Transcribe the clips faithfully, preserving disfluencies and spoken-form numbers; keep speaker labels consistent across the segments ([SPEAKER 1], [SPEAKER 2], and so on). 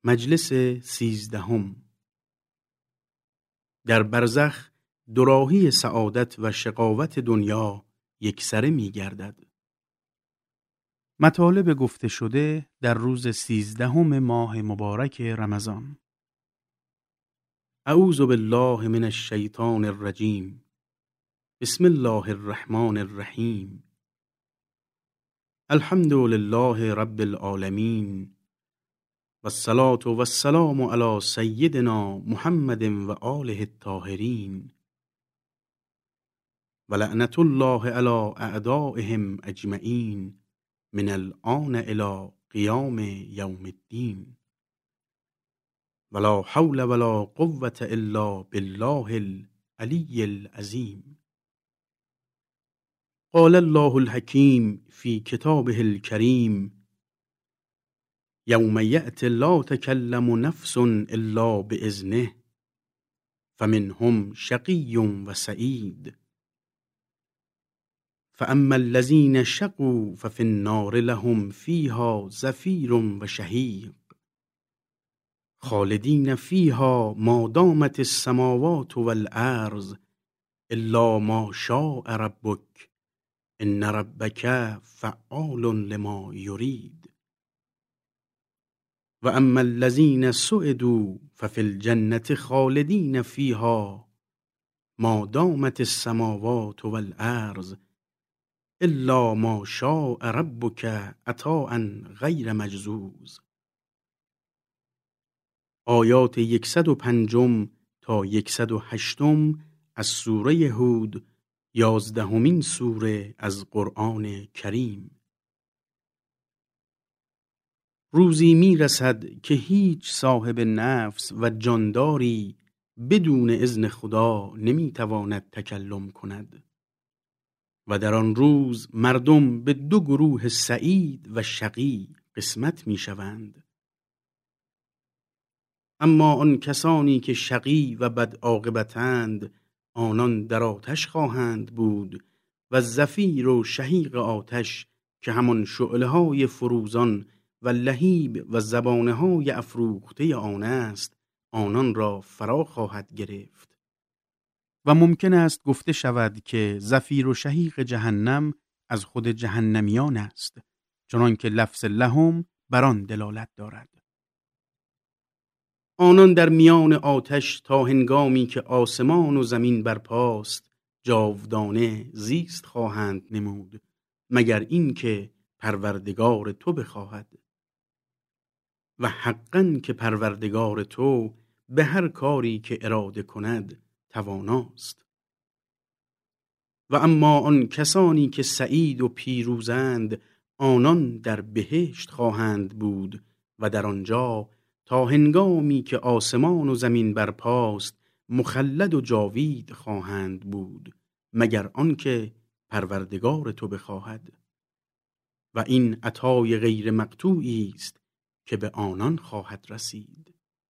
[SPEAKER 1] مجلس سیزدهم. در برزخ دوراهی سعادت و شقاوت دنیا یکسره می گردد. مطالب گفته شده در روز سیزدهم ماه مبارک رمضان. اعوذ بالله من الشیطان الرجیم. بسم الله الرحمن الرحیم. الحمد لله رب العالمین والصلاة والسلام علی سیدنا محمد و آله الطاهرین و لعنت الله علی اعدائهم اجمعین من الآن الی قیام یوم الدین ولا حول ولا قوة الا بالله العلی العظیم. قال الله الحکیم فی کتابه الکریم یوم یأتی لا تکلم نفس الا بإذنه فمنهم شقی و سعید فاما الذین شقوا ففی النار لهم فیها زفیر و شهیق خالدین فیها ما دامت السماوات والارض الا ما شاء ربک ان ربک فعال لما یرید و اما الذین سعدوا ففی الجنة خالدین فیها ما دامت السماوات والارض الا ما شاء ربک عطاء غیر مجذوذ. آیات صد و پنج تا صد و هشت از سوره هود، یازدهمین سوره از قرآن کریم. روزی می رسد که هیچ صاحب نفس و جانداری بدون اذن خدا نمی تواند تکلم کند و در آن روز مردم به دو گروه سعید و شقی قسمت می شوند. اما آن کسانی که شقی و بد عاقبتند آنان در آتش خواهند بود و زفیر و شهیق آتش که همان شعله‌های فروزان و لهیب و زبانه‌های افروخته آن است آنان را فرا خواهد گرفت. و ممکن است گفته شود که زفیر و شهیق جهنم از خود جهنمیان است، چنان که لفظ لهم بر آن دلالت دارد. آنان در میان آتش تا هنگامی که آسمان و زمین برپاست جاودانه زیست خواهند نمود، مگر این که پروردگار تو بخواهد. و حقاً که پروردگار تو به هر کاری که اراده کند تواناست. و اما آن کسانی که سعید و پیروزند آنان در بهشت خواهند بود و در آنجا تا هنگامی که آسمان و زمین برپاست مخلد و جاوید خواهند بود، مگر آنکه پروردگار تو بخواهد. و این عطای غیر مقطوعی است که به آنان خواهد رسید.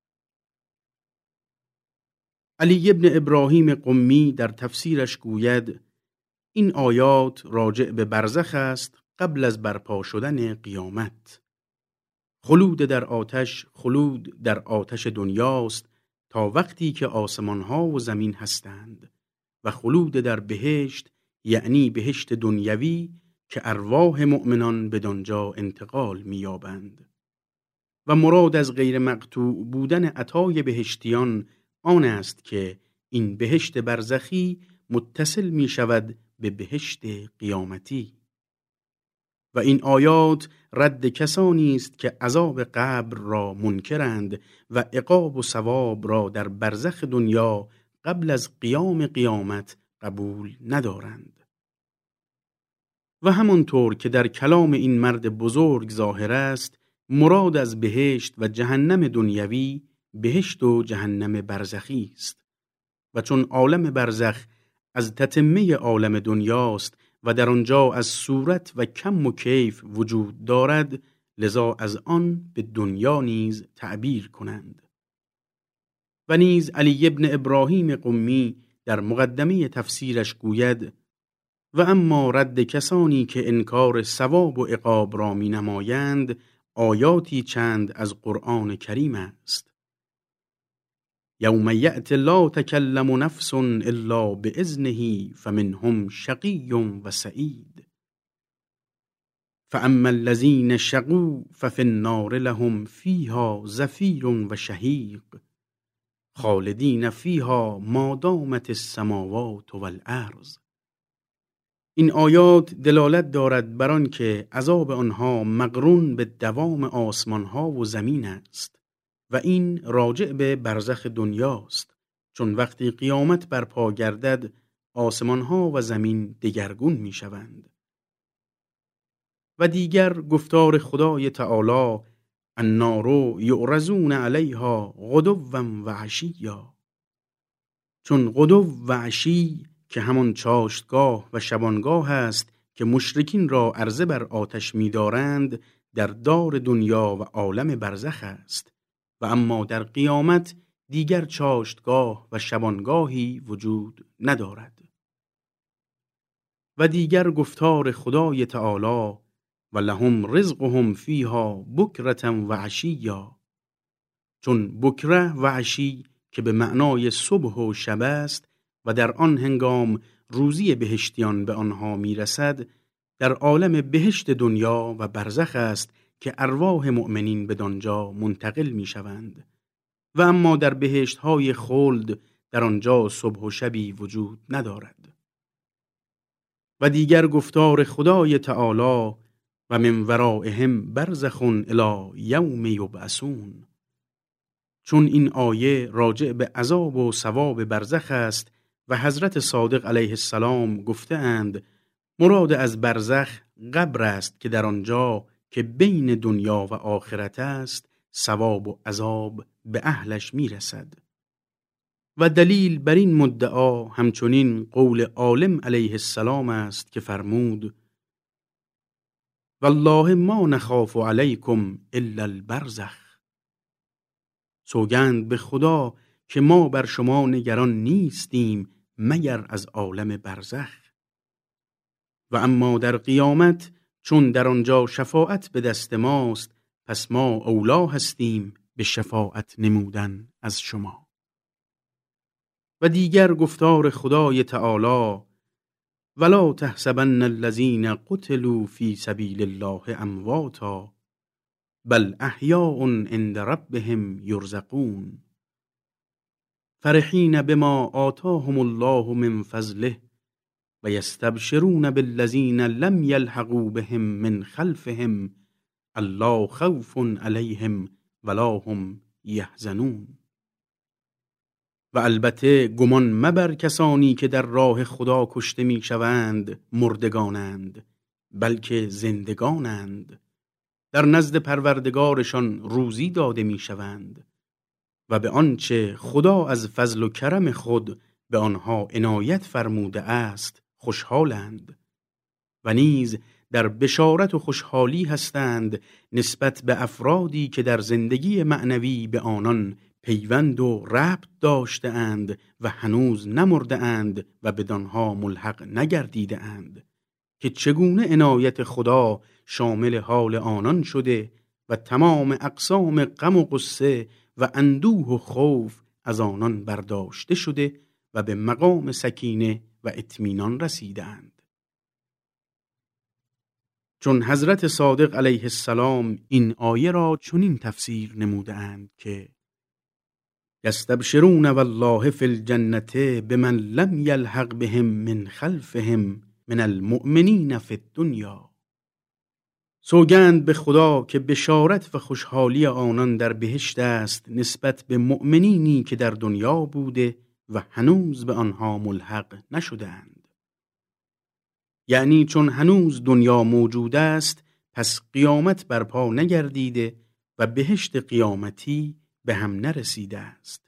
[SPEAKER 1] علی ابن ابراهیم قمی در تفسیرش گوید این آیات راجع به برزخ است قبل از برپا شدن قیامت. خلود در آتش خلود در آتش دنیاست تا وقتی که آسمانها و زمین هستند و خلود در بهشت یعنی بهشت دنیوی که ارواح مؤمنان بدانجا انتقال می‌یابند. و مراد از غیر مقطوع بودن عطای بهشتیان آن است که این بهشت برزخی متصل می شود به بهشت قیامتی. و این آیات رد کسانی است که عذاب قبر را منکرند و عقاب و ثواب را در برزخ دنیا قبل از قیام قیامت قبول ندارند. و همانطور که در کلام این مرد بزرگ ظاهر است، مراد از بهشت و جهنم دنیوی بهشت و جهنم برزخی است. و چون عالم برزخ از تتمه عالم دنیاست و در آنجا از صورت و کم و کیف وجود دارد، لذا از آن به دنیا نیز تعبیر کنند. و نیز علی ابن ابراهیم قمی در مقدمه تفسیرش گوید و اما رد کسانی که انکار ثواب و عقاب را می نمایند آیاتی چند از قرآن کریم است. یوم یأتی لا تکلم نفس الا باذنه فمنهم شقی و سعید فاما الذین شقوا ففی النار لهم فیها زفیر و شهیق خالدین فیها ما دامت السماوات والارض. این آیات دلالت دارد بر آن که عذاب آنها مقرون به دوام آسمانها و زمین است و این راجع به برزخ دنیاست، چون وقتی قیامت برپا گردد آسمانها و زمین دگرگون می شوند. و دیگر گفتار خدای تعالی النار یعرضون علیها غدوا و عشیا، چون غدو و عشی که همان چاشتگاه و شبانگاه است که مشرکین را عرضه بر آتش می دارند در دار دنیا و عالم برزخ است و اما در قیامت دیگر چاشتگاه و شبانگاهی وجود ندارد. و دیگر گفتار خدای تعالی و لهم رزقهم فیها بکرة و عشیا، چون بکره و عشی که به معنای صبح و شب است و در آن هنگام روزی بهشتیان به آنها میرسد، در عالم بهشت دنیا و برزخ است که ارواح مؤمنین به آنجا منتقل می شوند و اما در بهشت های خلد در آنجا صبح و شبی وجود ندارد. و دیگر گفتار خدای تعالی و من ورائهم برزخ الی یوم یبعثون، چون این آیه راجع به عذاب و ثواب برزخ است و حضرت صادق علیه السلام گفته اند مراد از برزخ قبر است که در آنجا که بین دنیا و آخرت است ثواب و عذاب به اهلش میرسد. و دلیل بر این مدعا همچنین قول عالم علیه السلام است که فرمود والله ما نخاف علیکم الا البرزخ، سوگند به خدا که ما بر شما نگران نیستیم مگر از عالم برزخ. و اما در قیامت چون در آنجا شفاعت به دست ماست پس ما اولا هستیم به شفاعت نمودن از شما. و دیگر گفتار خدای تعالی ولا تحسبن الذین قتلوا فی سبیل الله امواتا بل احیاء عند ربهم یرزقون فرحین بما آتاهم الله من فضله و یستبشرون بالذین لم یلحقوا بهم من خلفهم الا خوف علیهم ولا هم یحزنون. و البته گمان مبر کسانی که در راه خدا کشته می شوند مردگانند، بلکه زندگانند، در نزد پروردگارشان روزی داده می شوند و به آنچه خدا از فضل و کرم خود به آنها عنایت فرموده است خوشحالند و نیز در بشارت و خوشحالی هستند نسبت به افرادی که در زندگی معنوی به آنان پیوند و ربط داشته اند و هنوز نمرده اند و بدانها ملحق نگردیده اند که چگونه عنایت خدا شامل حال آنان شده و تمام اقسام غم و غصه و اندوه و خوف از آنان برداشته شده و به مقام سکینه و اطمینان رسیدند. چون حضرت صادق علیه السلام این آیه را چنین تفسیر نمودند که یستبشرون والله فی الجنة بمن لم یلحق بهم من خلفهم من المؤمنین فی الدنیا، سوگند به خدا که بشارت و خوشحالی آنان در بهشت است نسبت به مؤمنینی که در دنیا بوده و هنوز به آنها ملحق نشدند. یعنی چون هنوز دنیا موجود است پس قیامت برپا نگردیده و بهشت قیامتی به هم نرسیده است.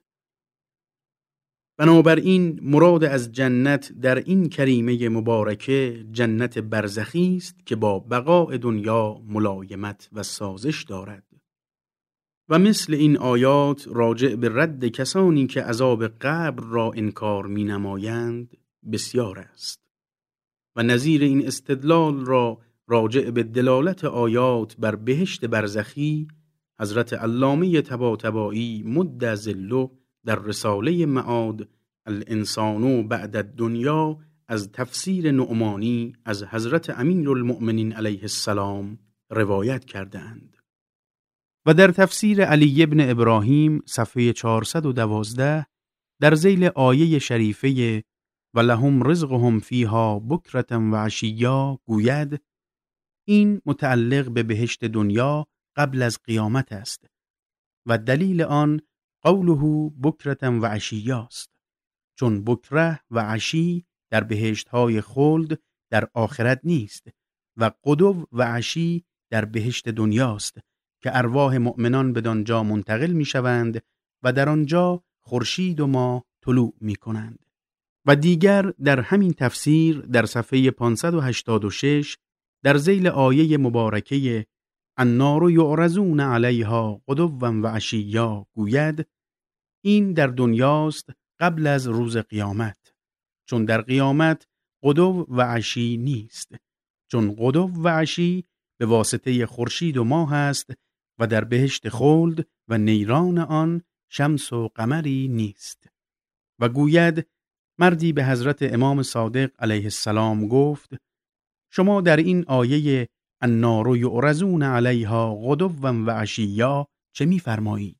[SPEAKER 1] بنابراین مراد از جنت در این کریمه مبارکه جنت برزخی است که با بقاء دنیا ملایمت و سازش دارد. و مثل این آیات راجع به رد کسانی که عذاب قبر را انکار می نمایند بسیار است و نظیر این استدلال را راجع به دلالت آیات بر بهشت برزخی، حضرت علامه طباطبایی مد ظله در رساله معاد الانسان بعد الدنیا از تفسیر نعمانی از حضرت امیرالمؤمنین علیه السلام روایت کردند. و در تفسیر علی ابن ابراهیم صفحه چهارصد و دوازده در ذیل آیه شریفه و لهم رزقهم فیها بکرة و عشیا گوید این متعلق به بهشت دنیا قبل از قیامت است و دلیل آن قوله بکرة و عشیا است، چون بکره و عشی در بهشت‌های خلد در آخرت نیست و غدو و عشی در بهشت دنیاست که ارواح مؤمنان بدانجا منتقل می‌شوند و در آنجا خورشید و ماه طلوع می‌کنند. و دیگر در همین تفسیر در صفحه پانصد و هشتاد و شش در ذیل آیه مبارکه النار یعرضون علیها غدوا و عشیا گوید این در دنیاست قبل از روز قیامت، چون در قیامت غدو و عشی نیست، چون غدو و عشی به واسطه خورشید و ماه است و در بهشت خلد و نیران آن شمس و قمری نیست. و گوید مردی به حضرت امام صادق علیه السلام گفت شما در این آیه النار یعرضون علیها غدوا و عشیا چه می‌فرمایید؟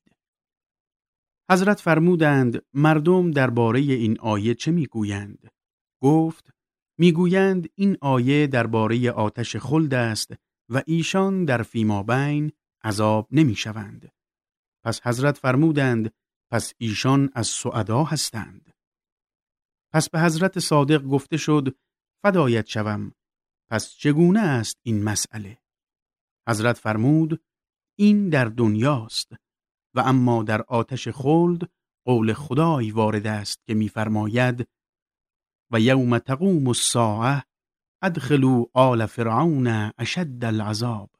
[SPEAKER 1] حضرت فرمودند مردم درباره این آیه چه میگویند؟ گفت میگویند این آیه درباره آتش خلد است و ایشان در فیمابین عذاب نمیشوند. پس حضرت فرمودند پس ایشان از سعدا هستند. پس به حضرت صادق گفته شد فدایت شوم، پس چگونه است این مسئله؟ حضرت فرمود این در دنیاست و اما در آتش خلد قول خدای وارد است که می‌فرماید و یوم تقوم الساعه ادخلوا آل فرعون اشد العذاب.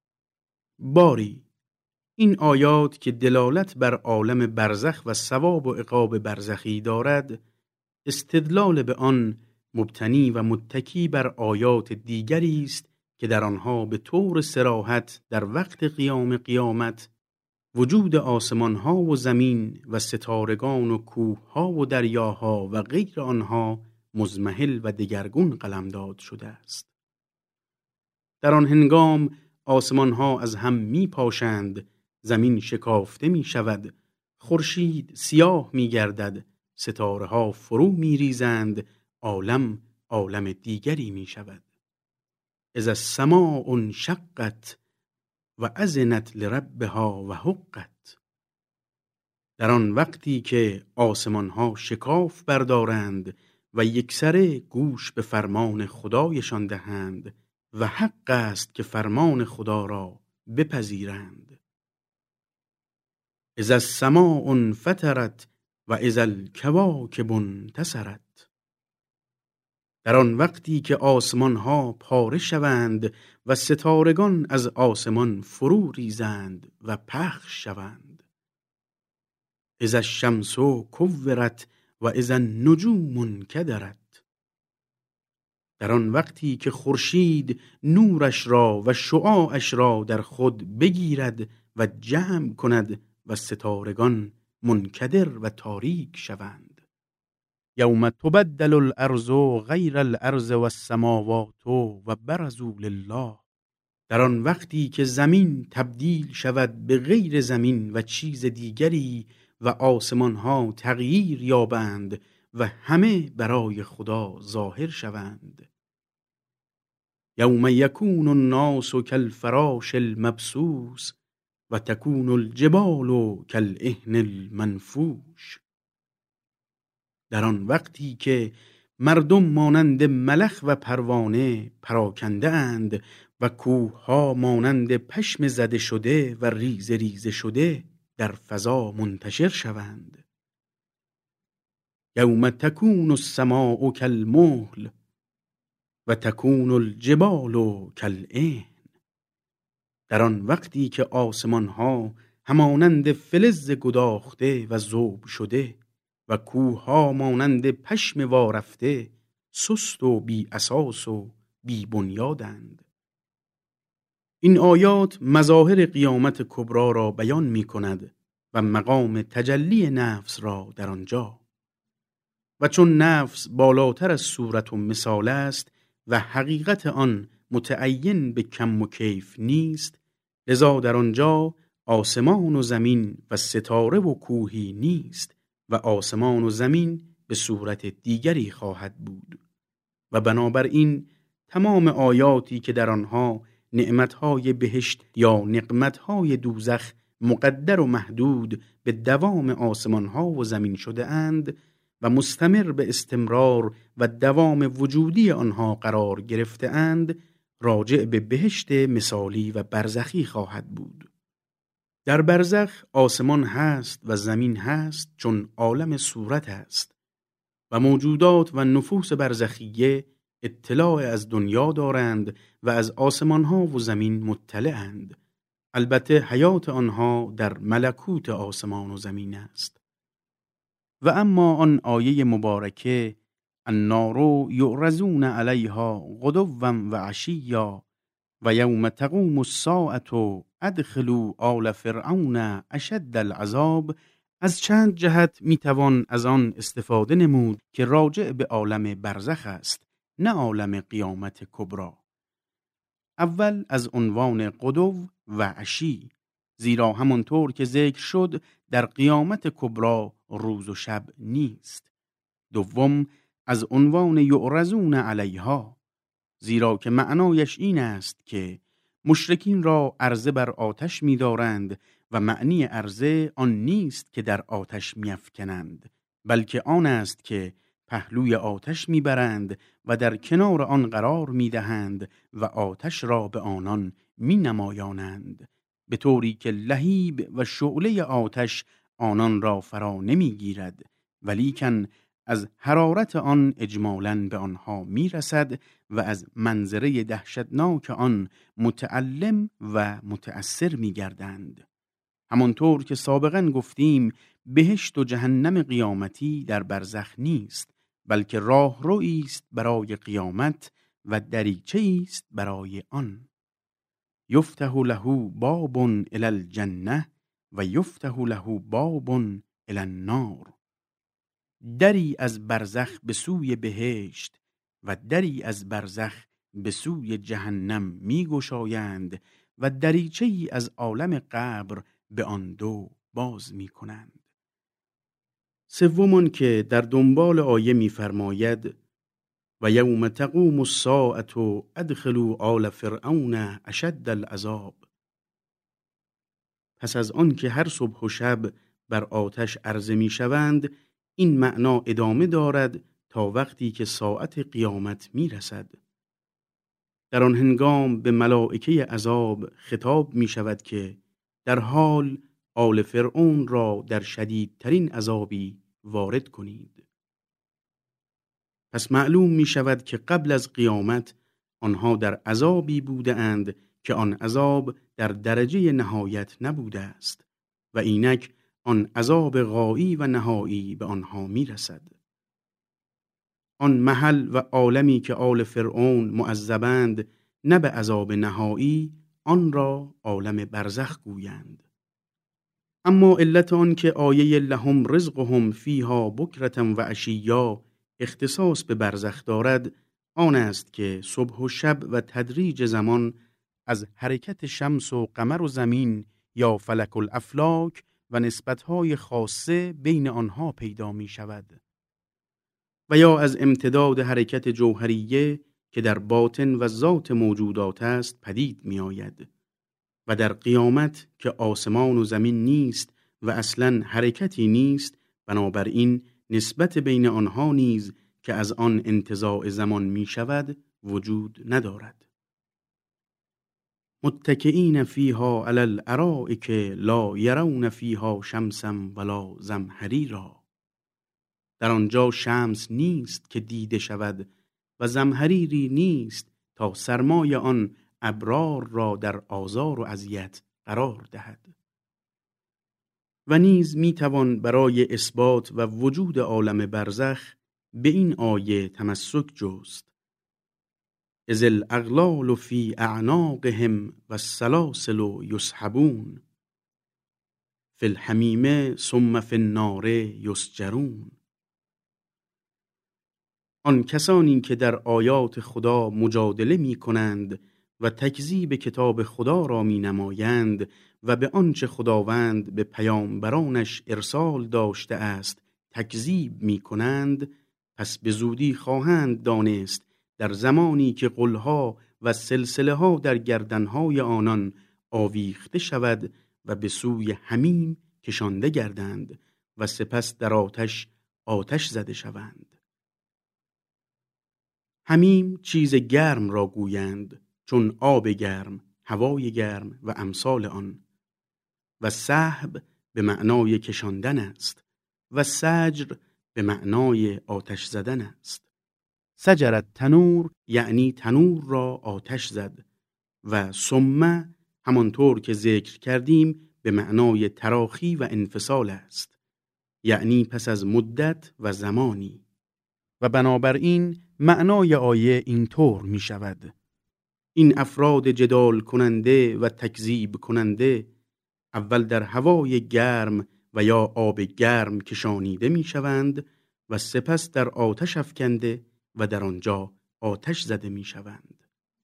[SPEAKER 1] باری این آیات که دلالت بر عالم برزخ و ثواب و عقاب برزخی دارد، استدلال به آن مبتنی و متکی بر آیات دیگری است که در آنها به طور صراحت در وقت قیام قیامت وجود آسمان‌ها و زمین و ستارگان و کوه‌ها و دریاها و غیر آنها مزمحل و دگرگون قلمداد شده است. در آن هنگام آسمان‌ها از هم می‌پاشند، زمین شکافته می‌شود، خورشید سیاه می‌گردد، ستاره‌ها فرو می‌ریزند، عالم عالم دیگری می‌شود. اذا السماء انشقت و اذنت لربها و حقت. در آن وقتی که آسمان‌ها شکاف بردارند و یکسره گوش به فرمان خدایشان دهند و حق است که فرمان خدا را بپذیرند. اذا السماء انفطرت و اذا الکواکب انتثرت. در آن وقتی که آسمان‌ها پاره شوند و ستارگان از آسمان فرو ریزند و پخش شوند. اذا الشمس کورت و اذا النجوم انکدرت. در آن وقتی که خورشید نورش را و شعاعش را در خود بگیرد و جمع کند و ستارگان منکدر و تاریک شوند. یوم تبدل الارض غیر الارض و السماوات و برزوا لله. در آن وقتی که زمین تبدیل شود به غیر زمین و چیز دیگری و آسمان‌ها تغییر یابند و همه برای خدا ظاهر شوند. یوم یکون الناس کالفراش المبثوث و تکون الجبال کالعهن المنفوش. در آن وقتی که مردم مانند ملخ و پروانه پراکنده اند و کوه‌ها مانند پشم زده شده و ریزه ریزه شده در فضا منتشر شوند. یوم تکون السماء کالمهل و تکون الجبال کالعهن. در آن وقتی که آسمان‌ها همانند فلز گداخته و ذوب شده و کوه‌ها مانند پشم وارفته سست و بی اساس و بی بنیادند. این آیات مظاهر قیامت کبری را بیان می کند و مقام تجلی نفس را در آنجا. و چون نفس بالاتر از صورت و مثال است و حقیقت آن متعین به کم و کیف نیست، لذا در آنجا آسمان و زمین و ستاره و کوهی نیست و آسمان و زمین به صورت دیگری خواهد بود. و بنابراین تمام آیاتی که در آنها نعمتهای بهشت یا نقمتهای دوزخ مقدر و محدود به دوام آسمانها و زمین شده اند و مستمر به استمرار و دوام وجودی آنها قرار گرفته اند، راجع به بهشت مثالی و برزخی خواهد بود. در برزخ آسمان هست و زمین هست چون عالم صورت است و موجودات و نفوس برزخیه اطلاع از دنیا دارند و از آسمانها و زمین مطلعند. البته حیات آنها در ملکوت آسمان و زمین است. و اما آن آیه مبارکه النار یعرضون علیها غدوا و عشیا و یوم تقوم الساعة ادخلوا آل فرعون اشد العذاب، از چند جهت میتوان از آن استفاده نمود که راجع به عالم برزخ است، نه عالم قیامت کبری. اول از عنوان غدو و عشی، زیرا همانطور که ذکر شد در قیامت کبری روز و شب نیست. دوم از عنوان یعرضون علیها، زیرا که معنایش این است که مشرکین را عرضه بر آتش می دارند و معنی عرضه آن نیست که در آتش می افکنند، بلکه آن است که پهلوی آتش می برند و در کنار آن قرار می دهند و آتش را به آنان می نمایانند، به طوری که لهیب و شعله آتش آنان را فرا نمی گیرد، ولیکن از حرارت آن اجمالاً به آنها می رسد و از منظره دهشتناک آن متألم و متأثر می گردند. همانطور که سابقاً گفتیم، بهشت و جهنم قیامتی در برزخ نیست، بلکه راهرویی است برای قیامت و دریچه‌ای است برای آن. یفتح له باب الی الجنه و یفتح له باب الی النار. دری از برزخ به سوی بهشت و دری از برزخ به سوی جهنم می گشایند و دریچه‌ای از عالم قبر به آن دو باز می کنند. سوم که در دنبال آیه می فرماید و یوم تقوم الساعة ادخلوا آل فرعون اشد العذاب. پس از آن که هر صبح و شب بر آتش عرضه می شوند، این معنا ادامه دارد تا وقتی که ساعت قیامت می رسد. در آن هنگام به ملائکه عذاب خطاب می شود که در حال آل فرعون را در شدیدترین عذابی وارد کنید. پس معلوم می شود که قبل از قیامت آنها در عذابی بوده اند که آن عذاب در درجه نهایت نبوده است و اینک آن عذاب غایی و نهایی به آنها می رسد. آن محل و عالمی که آل فرعون معذبند نه به عذاب نهایی، آن را عالم برزخ گویند. اما علت آن که آیه لهم رزقهم فیها بکرة و عشیا اختصاص به برزخ دارد، آن است که صبح و شب و تدریج زمان از حرکت شمس و قمر و زمین یا فلک الافلاک و نسبتهای خاصه بین آنها پیدا می شود و یا از امتداد حرکت جوهریه که در باطن و ذات موجودات است پدید می آید و در قیامت که آسمان و زمین نیست و اصلاً حرکتی نیست، بنابراین نسبت بین آنها نیز که از آن انتزاع زمان می شود وجود ندارد. متکئین فیها علی الارائک لا یرون فیها شمسا ولا زمهریرا. در آنجا شمس نیست که دیده شود و زمهریری نیست تا سرمای آن ابرار را در آزار و اذیت قرار دهد. و نیز می توان برای اثبات و وجود عالم برزخ به این آیه تمسک جست اذ الاغلال فی اعناقهم و السلاسل یسحبون فی الحمیم ثم فی النار یسجرون. آن کسانی که در آیات خدا مجادله می کنند و تکذیب کتاب خدا را می نمایند و به آنچه خداوند به پیامبرانش ارسال داشته است تکذیب می کنند، پس به زودی خواهند دانست در زمانی که غلها و سلسله ها در گردنهای آنان آویخته شود و به سوی حمیم کشانده گردند و سپس در آتش آتش زده شوند. حمیم چیز گرم را گویند، چون آب گرم، هوای گرم و امثال آن. و سحب به معنای کشاندن است و سجر به معنای آتش زدن است. سجرت تنور یعنی تنور را آتش زد و ثم همانطور که ذکر کردیم به معنای تراخی و انفصال است، یعنی پس از مدت و زمانی. و بنابراین معنای آیه اینطور می شود: این افراد جدال کننده و تکذیب کننده اول در هوای گرم و یا آب گرم کشانیده می شوند و سپس در آتش افکنده و در آنجا آتش زده می شوند.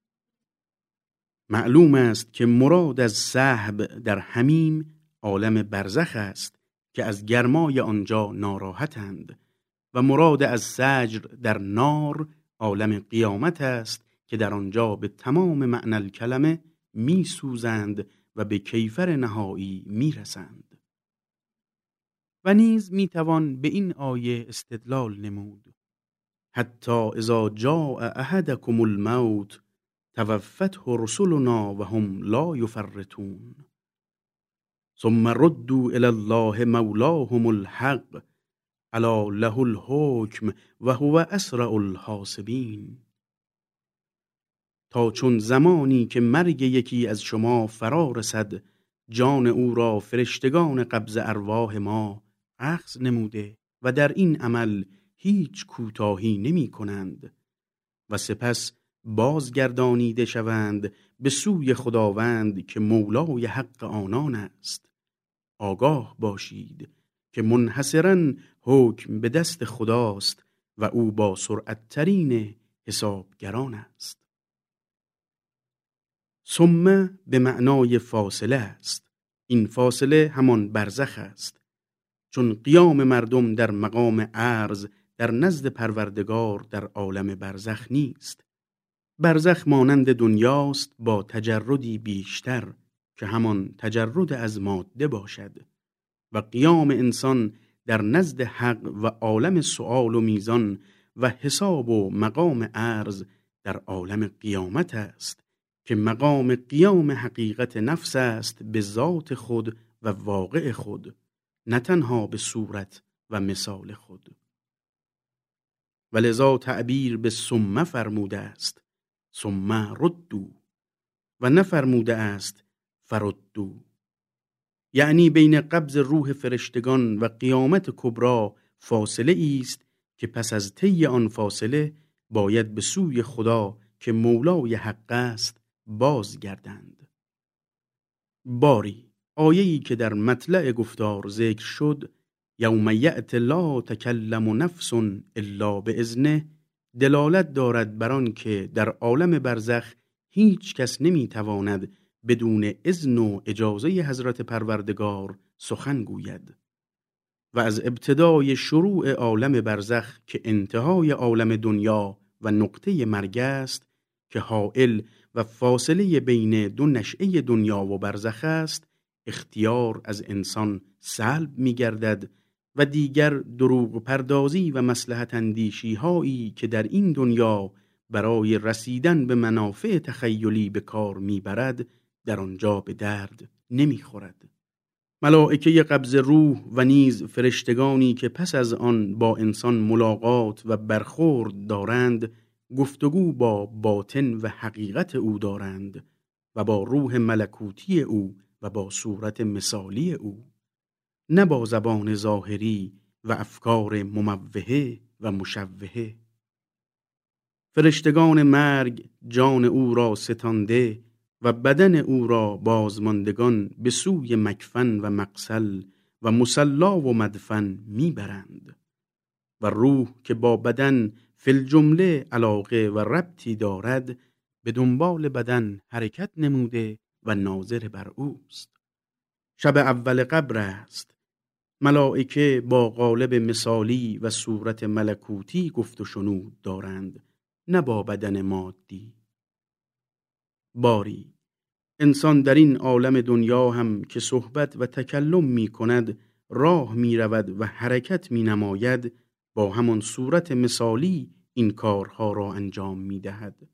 [SPEAKER 1] معلوم است که مراد از سحب در حمیم عالم برزخ است که از گرمای آنجا ناراحتند و مراد از سجر در نار عالم قیامت است که در آنجا به تمام معنی الکلمه می سوزند و به کیفر نهایی می رسند. و نیز می توان به این آیه استدلال نمود: حتی اذا جاء احدکم الموت توفته رسلنا و هم لا یفرطون ثم ردوا الی الله مولاهم الحق الا له الحکم و هو اسرع الحاسبین. تا چون زمانی که مرگ یکی از شما فرا رسد جان او را فرشتگان قبض ارواح ما اخذ نموده و در این عمل هیچ کوتاهی نمی کنند و سپس بازگردانیده شوند به سوی خداوند که مولای حق آنان است. آگاه باشید که منحصراً حکم به دست خداست و او با سرعت ترین حسابگران است. ثم به معنای فاصله است. این فاصله همان برزخ است، چون قیام مردم در مقام عرض در نزد پروردگار در عالم برزخ نیست. برزخ مانند دنیاست با تجردی بیشتر که همان تجرد از ماده باشد و قیام انسان در نزد حق و عالم سؤال و میزان و حساب و مقام عرض در عالم قیامت است که مقام قیام حقیقت نفس است به ذات خود و واقع خود، نه تنها به صورت و مثال خود. ولذا تعبیر به ثم فرموده است ثم ردو و نفرموده است فردو، یعنی بین قبض روح فرشتگان و قیامت کبری فاصله است که پس از طی آن فاصله باید به سوی خدا که مولای حق است بازگردند. باری آیه‌ای که در مطلع گفتار ذکر شد یوم یأتی لا تکلم نفس الا باذنه دلالت دارد بر آن که در عالم برزخ هیچ کس نمیتواند بدون اذن و اجازه حضرت پروردگار سخن گوید و از ابتدای شروع عالم برزخ که انتهای عالم دنیا و نقطه مرگ است که حائل و فاصله بین دو نشأه دنیا و برزخ است، اختیار از انسان سلب می گردد و دیگر دروغ پردازی و مصلحت اندیشی هایی که در این دنیا برای رسیدن به منافع تخیلی به کار می برد در آنجا به درد نمی خورد. ملائکه قبض روح و نیز فرشتگانی که پس از آن با انسان ملاقات و برخورد دارند گفتگو با باطن و حقیقت او دارند و با روح ملکوتی او و با صورت مثالی او، نه با زبان ظاهری و افکار مموهه و مشوهه. فرشتگان مرگ جان او را ستانده و بدن او را بازماندگان به سوی مکفن و مقسل و مصلا و مدفن میبرند و روح که با بدن فی الجمله علاقه و ربطی دارد به دنبال بدن حرکت نموده و ناظر بر اوست. شب اول قبر است. ملائکه با قالب مثالی و صورت ملکوتی گفت و شنود دارند، نه با بدن مادی. باری انسان در این عالم دنیا هم که صحبت و تکلم می کند، راه می رود و حرکت می نماید، با همان صورت مثالی این کارها را انجام می دهد.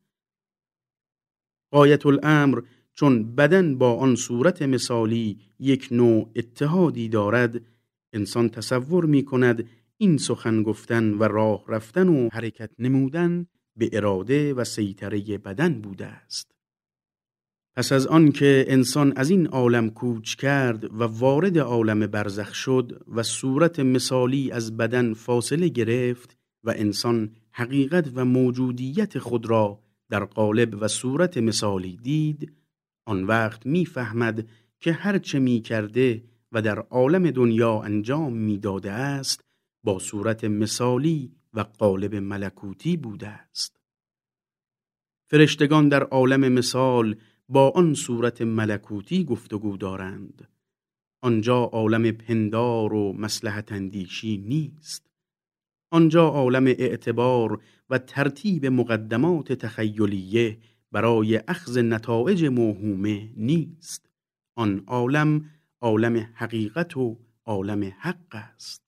[SPEAKER 1] غایت الامر چون بدن با آن صورت مثالی یک نوع اتحادی دارد، انسان تصور می کند این سخن گفتن و راه رفتن و حرکت نمودن به اراده و سیطره بدن بوده است. پس از آن که انسان از این عالم کوچ کرد و وارد عالم برزخ شد و صورت مثالی از بدن فاصله گرفت و انسان حقیقت و موجودیت خود را در قالب و صورت مثالی دید، آن وقت می فهمد که هر چه می کرده و در عالم دنیا انجام می داده است با صورت مثالی و قالب ملکوتی بوده است. فرشتگان در عالم مثال با آن صورت ملکوتی گفتگو دارند. آنجا عالم پندار و مصلحت اندیشی نیست. آنجا عالم اعتبار و ترتیب مقدمات تخیلیه برای اخذ نتایج موهومه نیست. آن عالم عالم حقیقت و عالم حق است.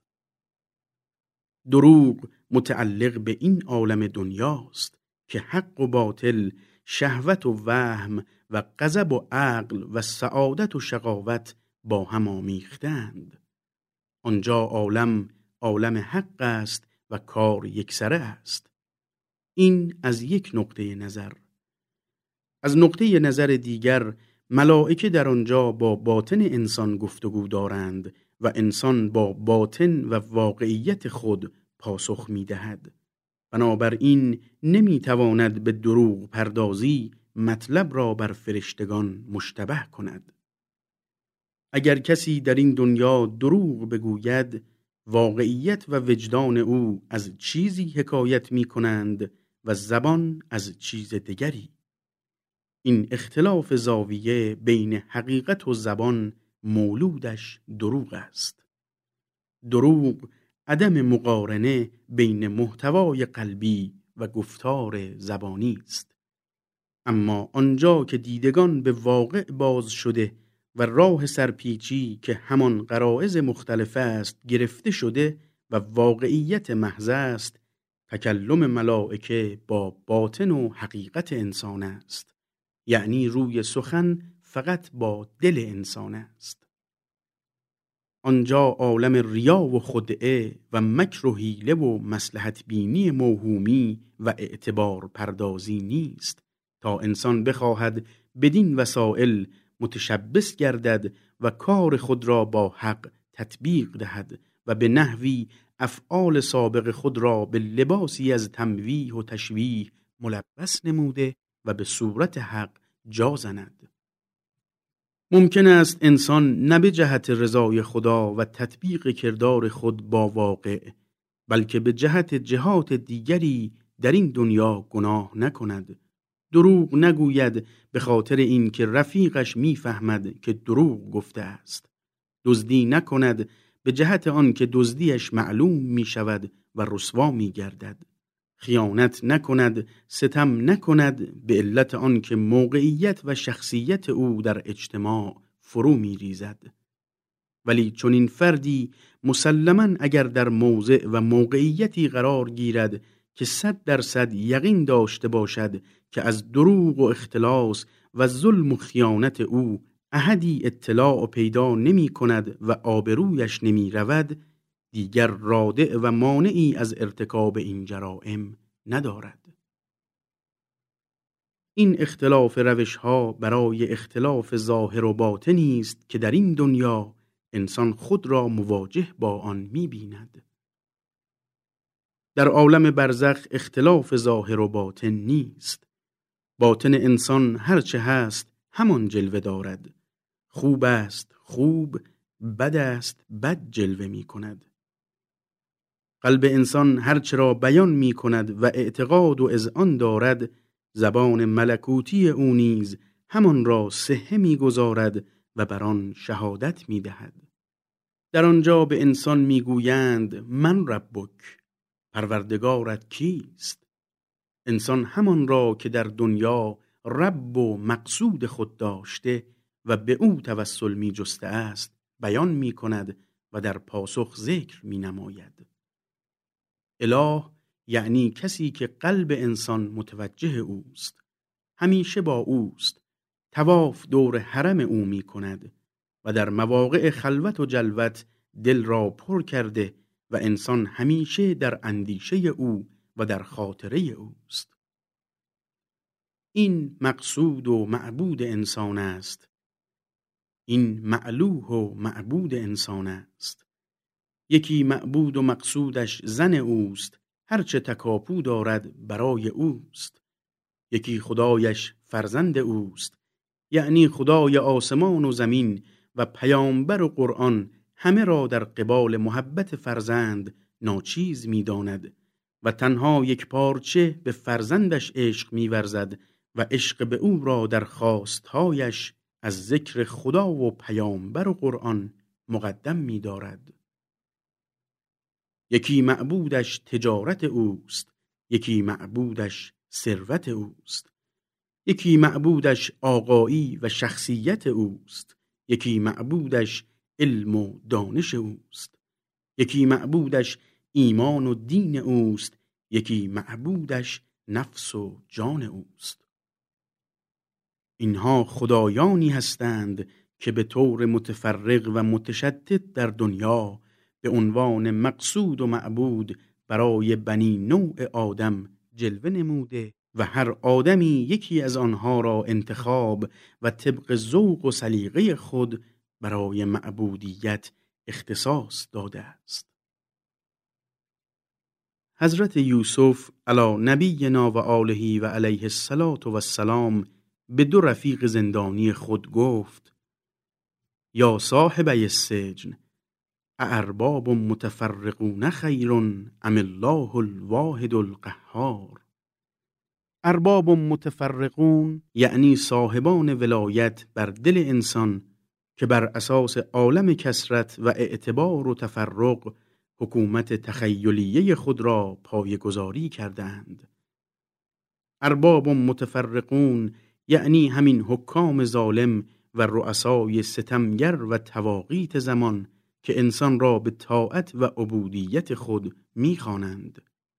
[SPEAKER 1] دروغ متعلق به این عالم دنیاست که حق و باطل، شهوت و وهم و غضب و عقل و سعادت و شقاوت با هم آمیختند. آنجا عالم عالم حق است و کار یکسره است. این از یک نقطه نظر. از نقطه نظر دیگر، ملائکه در آنجا با باطن انسان گفتگو دارند و انسان با باطن و واقعیت خود پاسخ می دهد. بنابراین نمی تواند به دروغ پردازی مطلب را بر فرشتگان مشتبه کند. اگر کسی در این دنیا دروغ بگوید، واقعیت و وجدان او از چیزی حکایت می کنند و زبان از چیز دیگری. این اختلاف زاویه بین حقیقت و زبان مولودش دروغ است. دروغ عدم مقارنه بین محتوای قلبی و گفتار زبانی است. اما آنجا که دیدگان به واقع باز شده و راه سرپیچی که همان غرایز مختلف است گرفته شده و واقعیت محض است، تکلم ملائکه با باطن و حقیقت انسان است. یعنی روی سخن فقط با دل انسان است. آنجا عالم ریا و خدعه و مکر و حیله و مصلحت بینی موهومی و اعتبار پردازی نیست تا انسان بخواهد بدین وسائل متشبث گردد و کار خود را با حق تطبیق دهد و به نحوی افعال سابق خود را به لباسی از تمویح و تشویح ملبس نموده و به صورت حق جا زند. ممکن است انسان نه به جهت رضای خدا و تطبیق کردار خود با واقع، بلکه به جهت جهات دیگری در این دنیا گناه نکند. دروغ نگوید به خاطر این که رفیقش میفهمد که دروغ گفته است. دزدی نکند به جهت آن که دزدیش معلوم می شود و رسوا می گردد. خیانت نکند، ستم نکند به علت آن که موقعیت و شخصیت او در اجتماع فرو می ریزد. ولی چون این فردی مسلماً اگر در موضع و موقعیتی قرار گیرد که صد درصد یقین داشته باشد که از دروغ و اختلاس و ظلم و خیانت او احدی اطلاع پیدا نمی کند و آبرویش نمی رود، دیگر رادع و مانعی از ارتکاب این جرائم ندارد. این اختلاف روش‌ها برای اختلاف ظاهر و باطنی است که در این دنیا انسان خود را مواجه با آن می‌بیند. در عالم برزخ اختلاف ظاهر و باطن نیست. باطن انسان هرچه هست همان جلوه دارد. خوب است خوب، بد است بد جلوه می کند. قلب انسان هرچه را بیان می کند و اعتقاد و اذعان دارد، زبان ملکوتی او نیز همان را صحه می گذارد و بر آن شهادت می دهد. در آنجا به انسان می گویند من ربک، پروردگارت کیست؟ انسان همان را که در دنیا رب و مقصود خود داشته و به او توسل می جسته است بیان می کند و در پاسخ ذکر می نماید. اله یعنی کسی که قلب انسان متوجه اوست، همیشه با اوست، طواف دور حرم او می کند و در مواقع خلوت و جلوت دل را پر کرده و انسان همیشه در اندیشه او و در خاطره اوست. این مقصود و معبود انسان است. این معلوه و معبود انسان است. یکی معبود و مقصودش زن اوست، هرچه تکاپو دارد برای اوست. یکی خدایش فرزند اوست، یعنی خدای آسمان و زمین و پیامبر و قرآن همه را در قبال محبت فرزند ناچیز می داند و تنها یک پارچه به فرزندش عشق می ورزد و عشق به او را در خواستهایش از ذکر خدا و پیامبر و قرآن مقدم می دارد. یکی معبودش تجارت اوست، یکی معبودش ثروت اوست. یکی معبودش آقایی و شخصیت اوست، یکی معبودش علم و دانش اوست. یکی معبودش ایمان و دین اوست، یکی معبودش نفس و جان اوست. اینها خدایانی هستند که به طور متفرق و متشتت در دنیا به عنوان مقصود و معبود برای بنی نوع آدم جلوه نموده و هر آدمی یکی از آنها را انتخاب و طبق ذوق و سلیقه خود برای معبودیت اختصاص داده است. حضرت یوسف علی نبینا و آله و علیه الصلاة و السلام به دو رفیق زندانی خود گفت: یا صاحبی السجن، اارباب متفرقون خیر ام الله الواحد القهار. ارباب متفرقون یعنی صاحبان ولایت بر دل انسان که بر اساس عالم کثرت و اعتبار و تفرق حکومت تخیلیه خود را پایه‌گذاری کردند. ارباب متفرقون یعنی همین حکام ظالم و رؤسای ستمگر و تواغیت زمان که انسان را به طاعت و عبودیت خود می‌خوانند.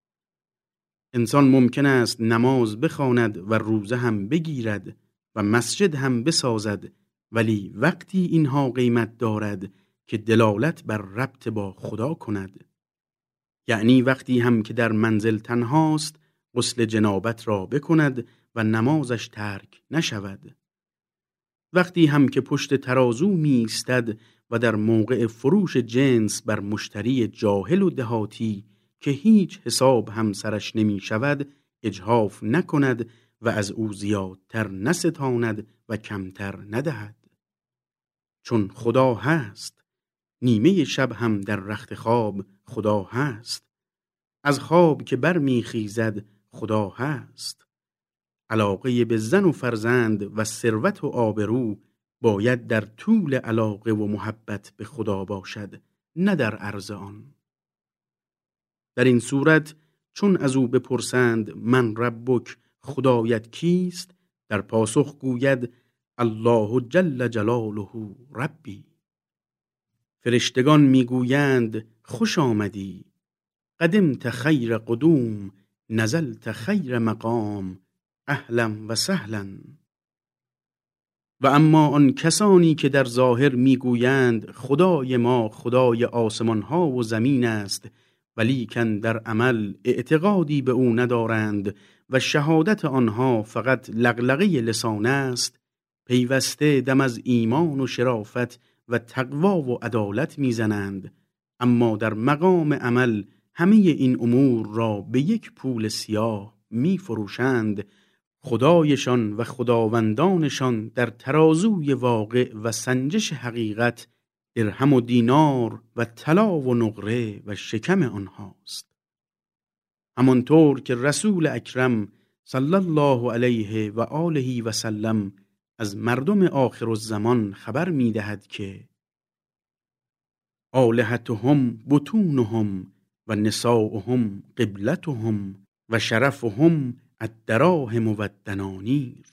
[SPEAKER 1] انسان ممکن است نماز بخواند و روزه هم بگیرد و مسجد هم بسازد، ولی وقتی اینها قیمت دارد که دلالت بر ربط با خدا کند. یعنی وقتی هم که در منزل تنهاست غسل جنابت را بکند و نمازش ترک نشود. وقتی هم که پشت ترازو می ایستد و در موقع فروش جنس بر مشتری جاهل و دهاتی که هیچ حساب هم سرش نمی شود اجحاف نکند و از او زیادتر نستاند و کمتر ندهد. چون خدا هست، نیمه شب هم در رخت خواب خدا هست. از خواب که بر می خیزد خدا هست. علاقه به زن و فرزند و ثروت و آبرو باید در طول علاقه و محبت به خدا باشد، نه در عرض آن. در این صورت چون از او بپرسند من ربک، خدایت کیست، در پاسخ گوید الله جل جلاله ربی. فرشتگان میگویند خوش آمدی، قدمت خیر قدوم، نزلت خیر مقام، اهلا و سهلا. و اما آن کسانی که در ظاهر میگویند خدای ما خدای آسمان ها و زمین است، ولیکن در عمل اعتقادی به او ندارند و شهادت آنها فقط لغلغه لسان است، پیوسته دم از ایمان و شرافت و تقوا و عدالت میزنند، اما در مقام عمل همه این امور را به یک پول سیاه می فروشند، خدایشان و خداوندانشان در ترازوی واقع و سنجش حقیقت درهم و دینار و طلا و نقره و شکم آنهاست. همانطور که رسول اکرم صلی الله علیه و آله و سلم از مردم آخر الزمان خبر می دهد که آلهتهم بطونهم و نساؤهم قبلتهم و شرفهم الدراهم و الدنانیر.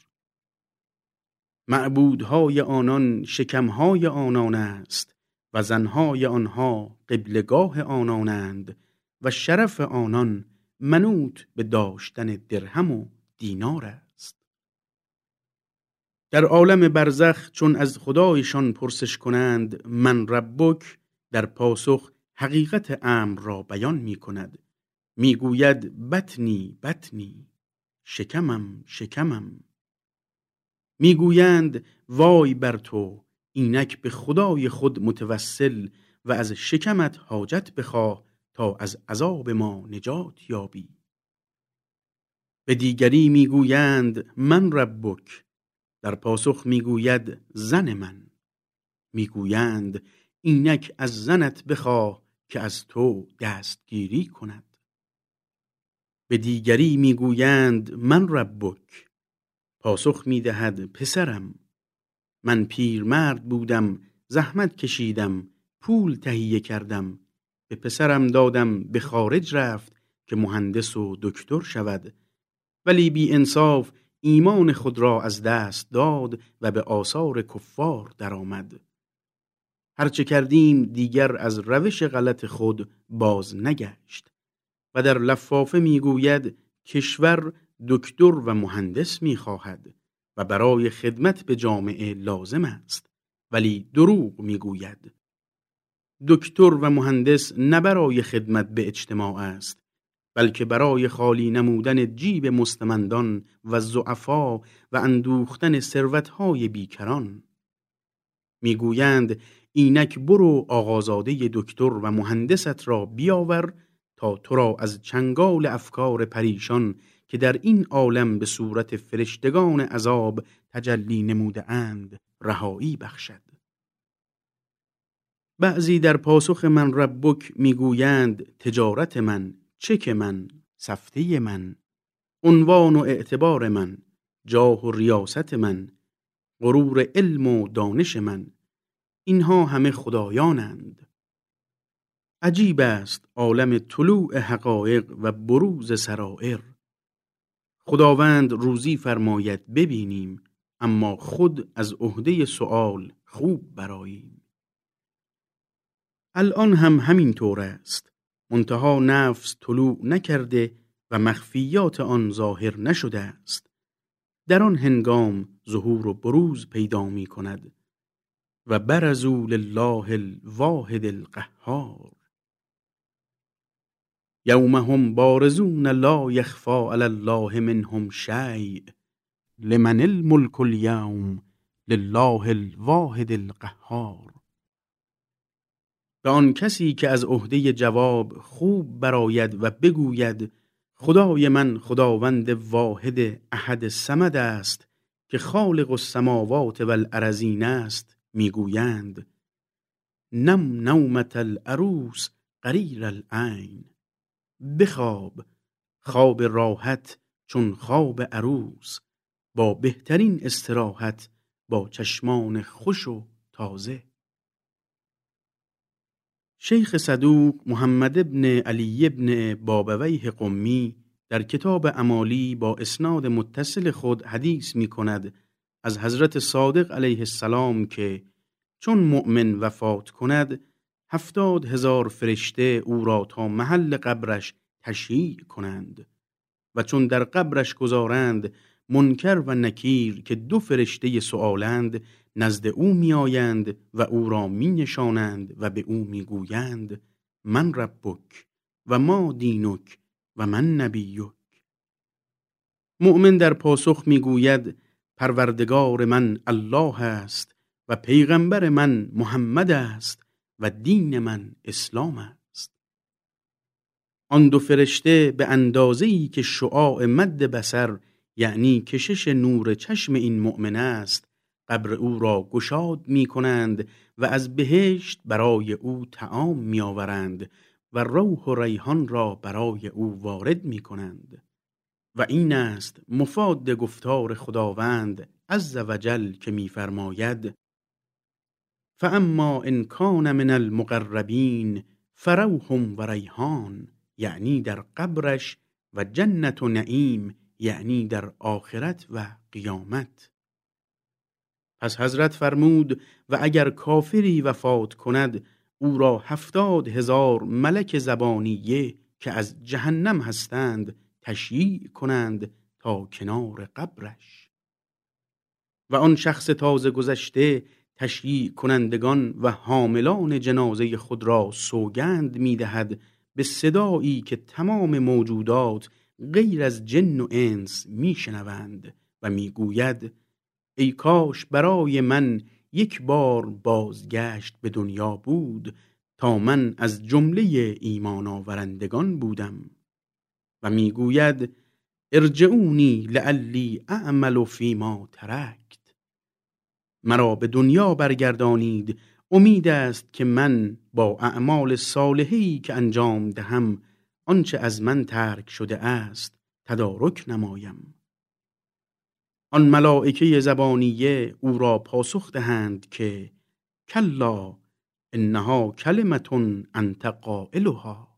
[SPEAKER 1] معبودهای آنان شکمهای آنان است و زنهای آنها قبلگاه آنانند و شرف آنان منوط به داشتن درهم و دینار است. در عالم برزخ چون از خدایشان پرسش کنند من ربک، در پاسخ حقیقت امر را بیان می کند. می گوید بطنی بطنی، شکمم شکمم. می گویند وای بر تو، اینک به خدای خود متوسل و از شکمت حاجت بخواه تا از عذاب ما نجات یابی. به دیگری می گویند من ربک، در پاسخ می گوید زن من. می گویند اینک از زنت بخواه که از تو دستگیری کند. به دیگری می گویند من ربک، پاسخ می دهد پسرم، من پیرمرد بودم، زحمت کشیدم، پول تهیه کردم، به پسرم دادم، به خارج رفت که مهندس و دکتر شود، ولی بی انصاف ایمان خود را از دست داد و به آثار کفار درآمد. هرچه کردیم دیگر از روش غلط خود باز نگشت. و در لفافه میگوید کشور دکتر و مهندس میخواهد و برای خدمت به جامعه لازم است، ولی دروغ میگوید. دکتر و مهندس نه برای خدمت به اجتماع است، بلکه برای خالی نمودن جیب مستمندان و ضعفا و اندوختن ثروت‌های بیکران. میگویند اینک برو آقازاده دکتر و مهندست را بیاور تا تو را از چنگال افکار پریشان که در این عالم به صورت فرشتگان عذاب تجلی نموده اند رهایی بخشد. بعضی در پاسخ من ربک میگویند تجارت من، چک من، سفته من، عنوان و اعتبار من، جاه و ریاست من، غرور علم و دانش من، اینها همه خدایانند. عجیب است عالم طلوع حقایق و بروز سرائر. خداوند روزی فرماید ببینیم، اما خود از عهده سؤال خوب برآییم. الان هم همین طور است. منتها نفس طلوع نکرده و مخفیات آن ظاهر نشده است. در آن هنگام ظهور و بروز پیدا می کند. و برزوا لله الواحد القهار یوم هم بارزون لا یخفی علی الله منهم شیء لمن الملک اليوم لله الواحد القهار. به آن کسی که از عهده جواب خوب برآید و بگوید خدای من خداوند واحد احد صمد است که خالق السماوات و الارضین است، میگویند نم نومة العروس قریر العین، بخواب خواب راحت چون خواب عروس، با بهترین استراحت با چشمان خوش و تازه. شیخ صدوق محمد ابن علی ابن بابویه قمی در کتاب امالی با اسناد متصل خود حدیث می کند از حضرت صادق علیه السلام که چون مؤمن وفات کند هفتاد هزار فرشته او را تا محل قبرش تشییع کنند و چون در قبرش گذارند منکر و نکیر که دو فرشته سؤالند نزد او می آیند و او را می نشانند و به او می گویند من ربک و ما دینک و من نبیک. مؤمن در پاسخ می گوید پروردگار من الله است و پیغمبر من محمد است و دین من اسلام است. آن دو فرشته به اندازه‌ای که شعاع مد بصر یعنی کشش نور چشم این مؤمن است قبر او را گشاد می کنند و از بهشت برای او طعام می آورند و روح و ریحان را برای او وارد می کنند. و این است مفاد گفتار خداوند عز و جل که می فرماید فاما ان کان من المقربین فروح و ریحان، یعنی در قبرش، و جنت و نعیم یعنی در آخرت و قیامت. پس حضرت فرمود و اگر کافری وفات کند او را هفتاد هزار ملک زبانیه که از جهنم هستند تشییع کنند تا کنار قبرش. و آن شخص تازه گذشته تشییع کنندگان و حاملان جنازه خود را سوگند می دهد به صدایی که تمام موجودات غیر از جن و انس می شنوند و می گوید ای کاش برای من یک بار بازگشت به دنیا بود تا من از جمله ایمان آورندگان بودم. و می گوید ارجعونی لعلی اعمل فیما ترکت، مرا به دنیا برگردانید، امید است که من با اعمال صالحی که انجام دهم آنچه از من ترک شده است تدارک نمایم. آن ملائکه زبانیه او را پاسخ دهند که کلا انها کلمتون انت قائلها،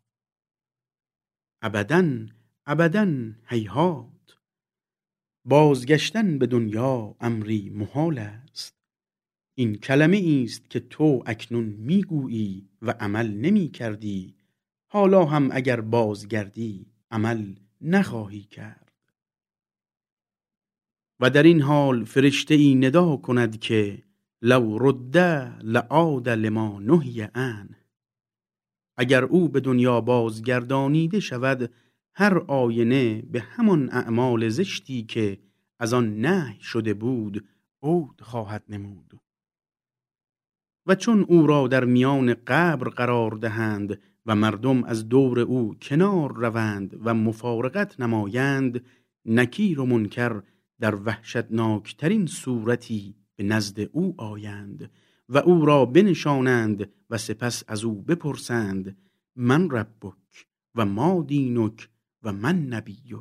[SPEAKER 1] ابداً ابداً هیهات، بازگشتن به دنیا امری محال است. این کلمه است که تو اکنون میگویی و عمل نمی کردی، حالا هم اگر بازگردی عمل نخواهی کرد. و در این حال فرشته ای ندا کند که لو رد لعاد لما نهی عنه، اگر او به دنیا بازگردانیده شود هر آینه به همان اعمال زشتی که از آن نهی شده بود عود خواهد نمود. و چون او را در میان قبر قرار دهند و مردم از دور او کنار روند و مفارقت نمایند، نکیر و منکر در وحشتناکترین صورتی به نزد او آیند و او را بنشانند و سپس از او بپرسند من ربک و ما دینک و من نبیک.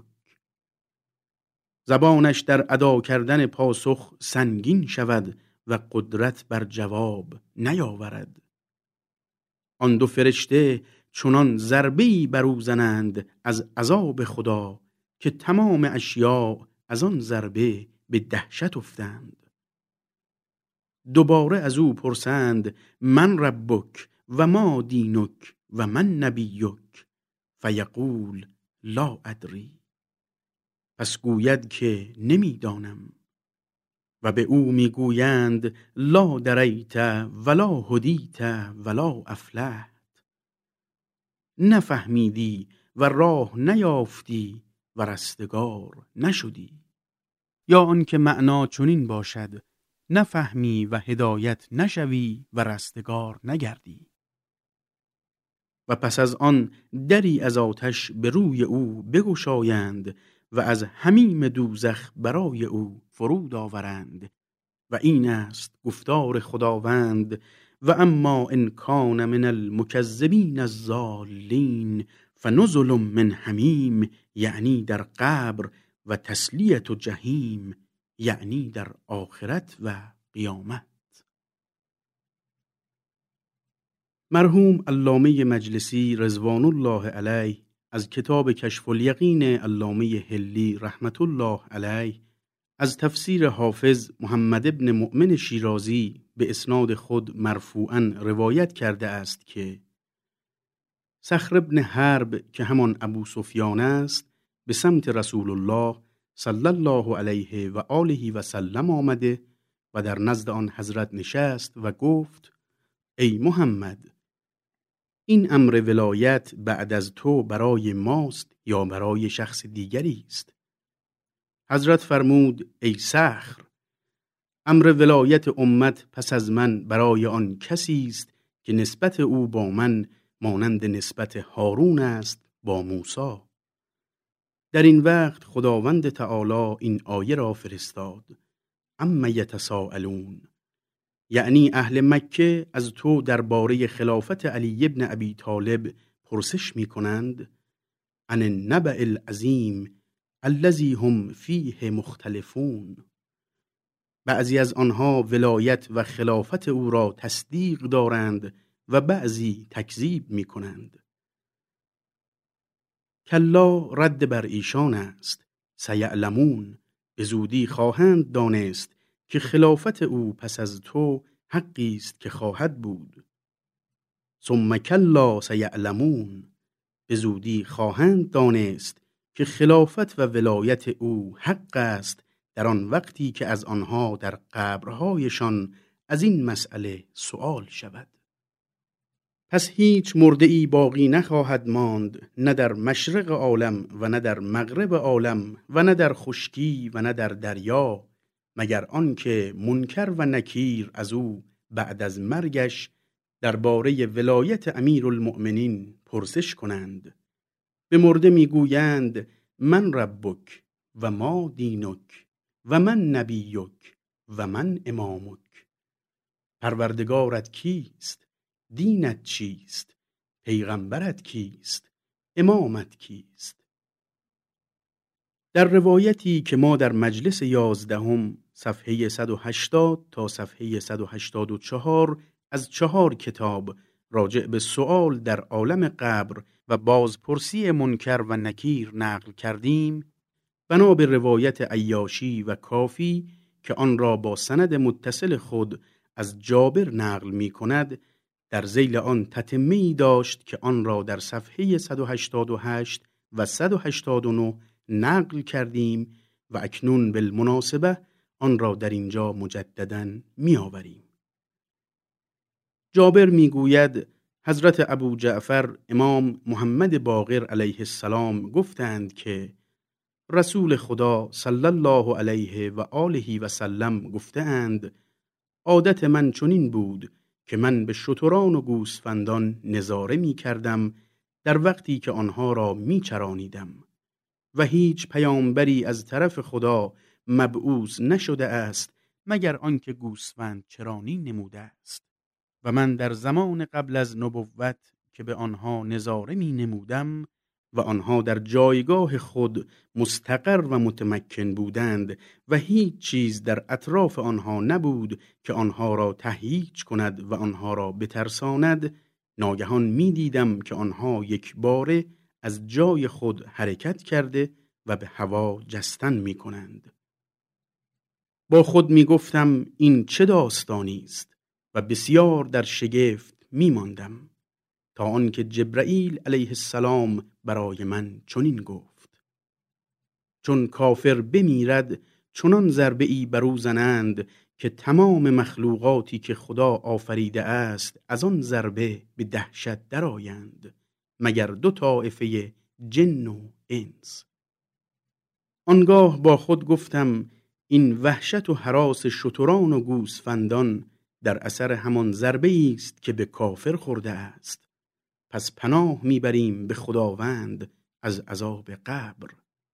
[SPEAKER 1] زبانش در ادا کردن پاسخ سنگین شود و قدرت بر جواب نیاورد. آن دو فرشته چنان ضربه‌ای بر او زنند از عذاب خدا که تمام اشیاء از آن ضربه به دهشت افتند. دوباره از او پرسند من ربک و ما دینک و من نبیک، فیقول لا ادری، پس گوید که نمیدانم. و به او میگویند لا دریت ولا هدیت ولا افلحت، نفهمیدی و راه نیافتی و رستگار نشدی. یا آنکه معنا چنین باشد نفهمی و هدایت نشوی و رستگار نگردی. و پس از آن دری از آتش به روی او بگشایند و از حمیم دوزخ برای او فرود آورند. و این است گفتار خداوند و اما ان کان من المکذبین الضالین فنزل من حمیم، یعنی در قبر، و تسلیت و جهیم یعنی در آخرت و قیامت. مرحوم علامه مجلسی رضوان الله علیه از کتاب کشف الیقین علامه حلی رحمت الله علیه از تفسیر حافظ محمد ابن مؤمن شیرازی به اسناد خود مرفوعاً روایت کرده است که صخر ابن حرب که همان ابو سفیان است به سمت رسول الله صلی الله علیه و آله و سلم آمده و در نزد آن حضرت نشست و گفت ای محمد، این امر ولایت بعد از تو برای ماست یا برای شخص دیگری است؟ حضرت فرمود ای صخر، امر ولایت امت پس از من برای آن کسی است که نسبت او با من مانند نسبت هارون است با موسی. در این وقت خداوند تعالی این آیه را فرستاد: اما یتساءلون، یعنی اهل مکه از تو درباره خلافت علی ابن ابی طالب پرسش می کنند. عن النبأ العظیم الذی هم فیه مختلفون. بعضی از آنها ولایت و خلافت او را تصدیق دارند و بعضی تکذیب می کنند. کلا، رد بر ایشان است. سیعلمون، به زودی خواهند دانست که خلافت او پس از تو حقی است که خواهد بود. ثم کلا سیعلمون، به زودی خواهند دانست که خلافت و ولایت او حق است در آن وقتی که از آنها در قبرهایشان از این مسئله سؤال شود. پس هیچ مرده‌ای باقی نخواهد ماند، نه در مشرق عالم و نه در مغرب عالم و نه در خشکی و نه در دریا، مگر آنکه منکر و نکیر از او بعد از مرگش درباره ولایت امیرالمؤمنین پرسش کنند. به مرده میگویند من ربک و ما دینک و من نبیک و من امامک. پروردگارت کیست؟ دینت چیست؟ پیغمبرت کیست؟ امامت کیست؟ در روایتی که ما در مجلس یازدهم صفحه صد و هشتاد تا صفحه صد و هشتاد و چهار از چهار کتاب راجع به سؤال در عالم قبر و بازپرسی منکر و نکیر نقل کردیم، بنا به روایت عیاشی و کافی که آن را با سند متصل خود از جابر نقل می کند، در ذیل آن تتمه‌ای داشت که آن را در صفحه صد و هشتاد و هشت و صد و هشتاد و نه نقل کردیم و اکنون بالمناسبه آن را در اینجا مجدداً می آوریم. جابر می گوید حضرت ابو جعفر امام محمد باقر علیه السلام گفتند که رسول خدا صلی الله علیه و آله و سلم گفتند عادت من چنین بود که من به شتران و گوسفندان نظاره می کردم در وقتی که آنها را می چرانیدم و هیچ پیامبری از طرف خدا مبعوث نشده است مگر آنکه گوسفند چرانی نموده است و من در زمان قبل از نبوت که به آنها نظاره می نمودم و آنها در جایگاه خود مستقر و متمکن بودند و هیچ چیز در اطراف آنها نبود که آنها را تهییج کند و آنها را بترساند، ناگهان می دیدم که آنها یک باره از جای خود حرکت کرده و به هوا جستن می کنند. با خود می گفتم این چه داستانی است و بسیار در شگفت می ماندم تا آنکه جبرائیل علیه السلام برای من چنین گفت: چون کافر بمیرد چنان ضربه ای بر او زنند که تمام مخلوقاتی که خدا آفریده است از آن ضربه به دهشت درآیند مگر دو طایفه جن و انس. آنگاه با خود گفتم این وحشت و هراس شتران و گوسفندان در اثر همان ضربه است که به کافر خورده است. پس پناه میبریم به خداوند از عذاب قبر.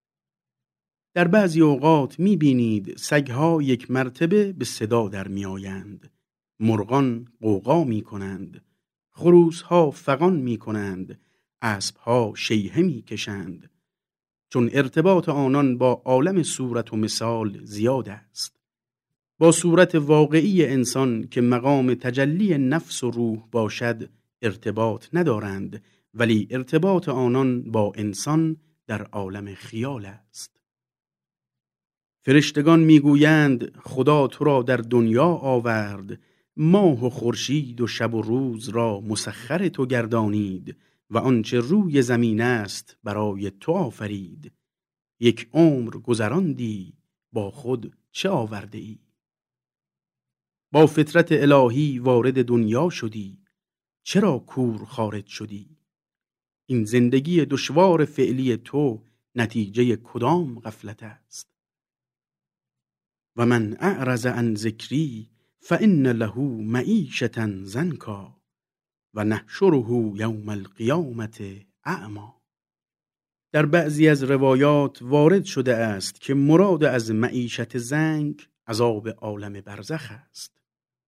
[SPEAKER 1] در بعضی اوقات میبینید سگها یک مرتبه به صدا در میآیند، مرغان غوغا میکنند، خروسها فغان میکنند، اسبها شیهه میکشند، چون ارتباط آنان با عالم صورت و مثال زیاد است. با صورت واقعی انسان که مقام تجلی نفس و روح باشد ارتباط ندارند، ولی ارتباط آنان با انسان در عالم خیال است. فرشتگان میگویند خدا تو را در دنیا آورد، ماه و خورشید و شب و روز را مسخر تو گردانید و آنچه روی زمین است برای تو آفرید. یک عمر گذراندی، با خود چه آورده ای؟ با فطرت الهی وارد دنیا شدی، چرا کور خارج شدی؟ این زندگی دشوار فعلی تو نتیجه کدام غفلت است؟ و من اعرض عن ذکری فإن له معیشة ضنکا و نحشره یوم القیامة اعمی. در بعضی از روایات وارد شده است که مراد از معیشت زنگ عذاب عالم برزخ است.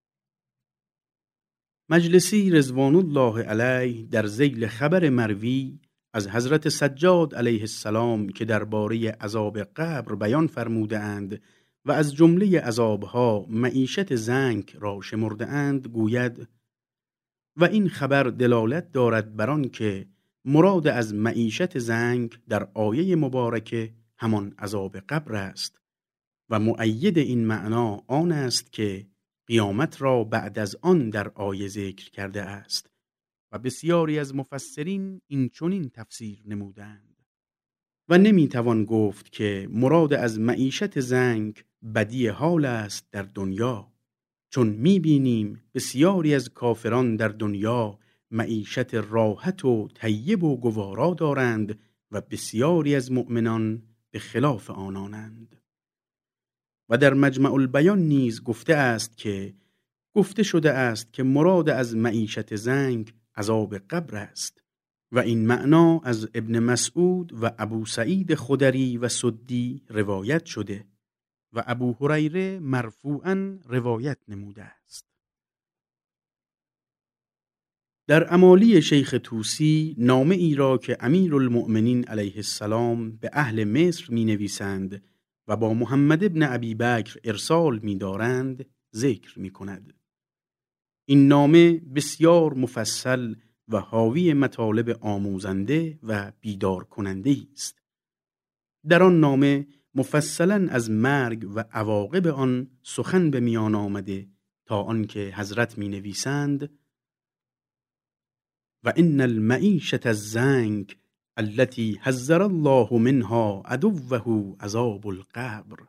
[SPEAKER 1] مجلسی رضوان الله علیه در ذیل خبر مروی از حضرت سجاد علیه السلام که درباره عذاب قبر بیان فرموده اند و از جمله عذابها معیشت زنگ را شمرده اند گوید: و این خبر دلالت دارد بر آن که مراد از معیشت زنگ در آیه مبارکه همان عذاب قبر است و مؤید این معنا آن است که قیامت را بعد از آن در آیه ذکر کرده است و بسیاری از مفسرین این چنین تفسیر نمودند. و نمیتوان گفت که مراد از معیشت زنگ بدی حال است در دنیا، چون میبینیم بسیاری از کافران در دنیا معیشت راحت و طیب و گوارا دارند و بسیاری از مؤمنان به خلاف آنانند. و در مجمع البیان نیز گفته است که گفته شده است که مراد از معیشت زنگ عذاب قبر است و این معنا از ابن مسعود و ابو سعید خدری و سدی روایت شده و ابو هریره مرفوعاً روایت نموده است. در امالی شیخ طوسی نامه ای را که امیرالمؤمنین علیه السلام به اهل مصر می نویسند و با محمد ابن ابی بکر ارسال می دارند ذکر می کند. این نامه بسیار مفصل و حاوی مطالب آموزنده و بیدار کننده است. در آن نامه مفصلاً از مرگ و عواقب آن سخن به میان آمده تا آنکه حضرت می نویسند: و ان المعیشة الزنگ التي حذر الله منها عدوه عذاب القبر.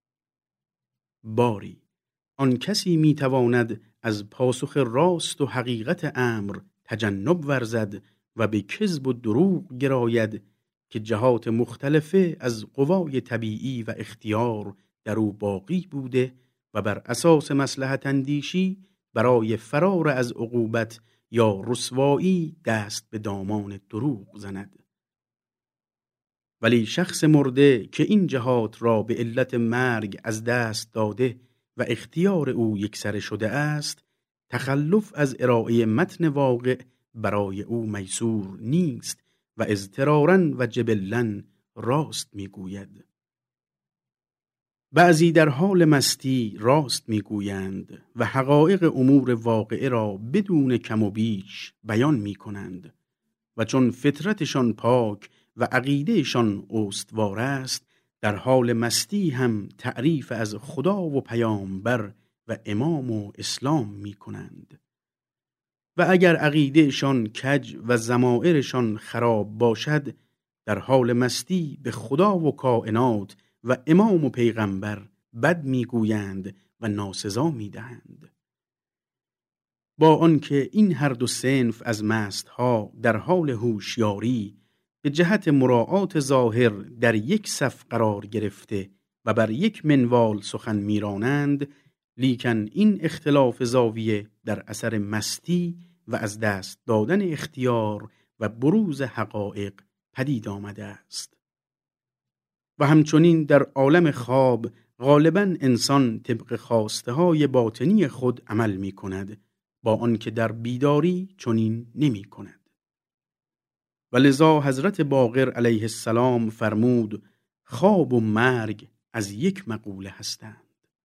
[SPEAKER 1] باری آن کسی می تواند از پاسخ راست و حقیقت امر تجنب ورزد و به کذب و دروغ گراید که جهات مختلفه از قوای طبیعی و اختیار در او باقی بوده و بر اساس مصلحت اندیشی برای فرار از عقوبت یا رسوایی دست به دامان دروغ زند. ولی شخص مرده که این جهات را به علت مرگ از دست داده و اختیار او یکسره شده است، تخلف از ارائه متن واقع برای او میسور نیست و اضطراراً و جبلاً راست میگوید. بعضی در حال مستی راست میگویند و حقایق امور واقعه را بدون کم و بیش بیان میکنند و چون فطرتشان پاک و عقیدهشان استوار است، در حال مستی هم تعریف از خدا و پیامبر و امام و اسلام میکنند. و اگر عقیدهشان کج و ضمائرشان خراب باشد، در حال مستی به خدا و کائنات و امام و پیغمبر بد میگویند و ناسزا میدهند. با آنکه این هر دو صنف از مستها در حال هوشیاری به جهت مراعات ظاهر در یک صف قرار گرفته و بر یک منوال سخن میرانند، لیکن این اختلاف زاویه در اثر مستی و از دست دادن اختیار و بروز حقایق پدید آمده است. و همچنین در عالم خواب غالباً انسان طبق خواسته های باطنی خود عمل می کند، با آنکه در بیداری چنین نمی کند. و لذا حضرت باقر علیه السلام فرمود: خواب و مرگ از یک مقوله هستند.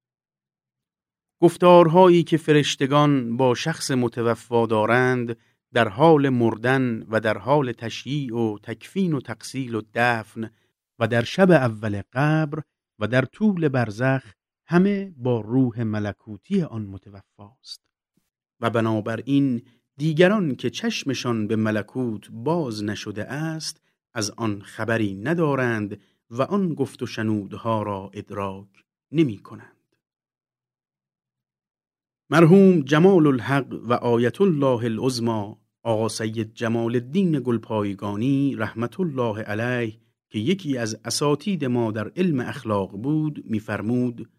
[SPEAKER 1] گفتارهایی که فرشتگان با شخص متوفا دارند در حال مردن و در حال تشییع و تکفین و تغسیل و دفن و در شب اول قبر و در طول برزخ همه با روح ملکوتی آن متوفاست و بنابراین دیگران که چشمشان به ملکوت باز نشده است از آن خبری ندارند و آن گفت و شنودها را ادراک نمی کنند. مرحوم جمال الحق و آیت الله العظمی آقا سید جمال الدین گلپایگانی رحمت الله علیه که یکی از اساتید ما در علم اخلاق بود می‌فرمود: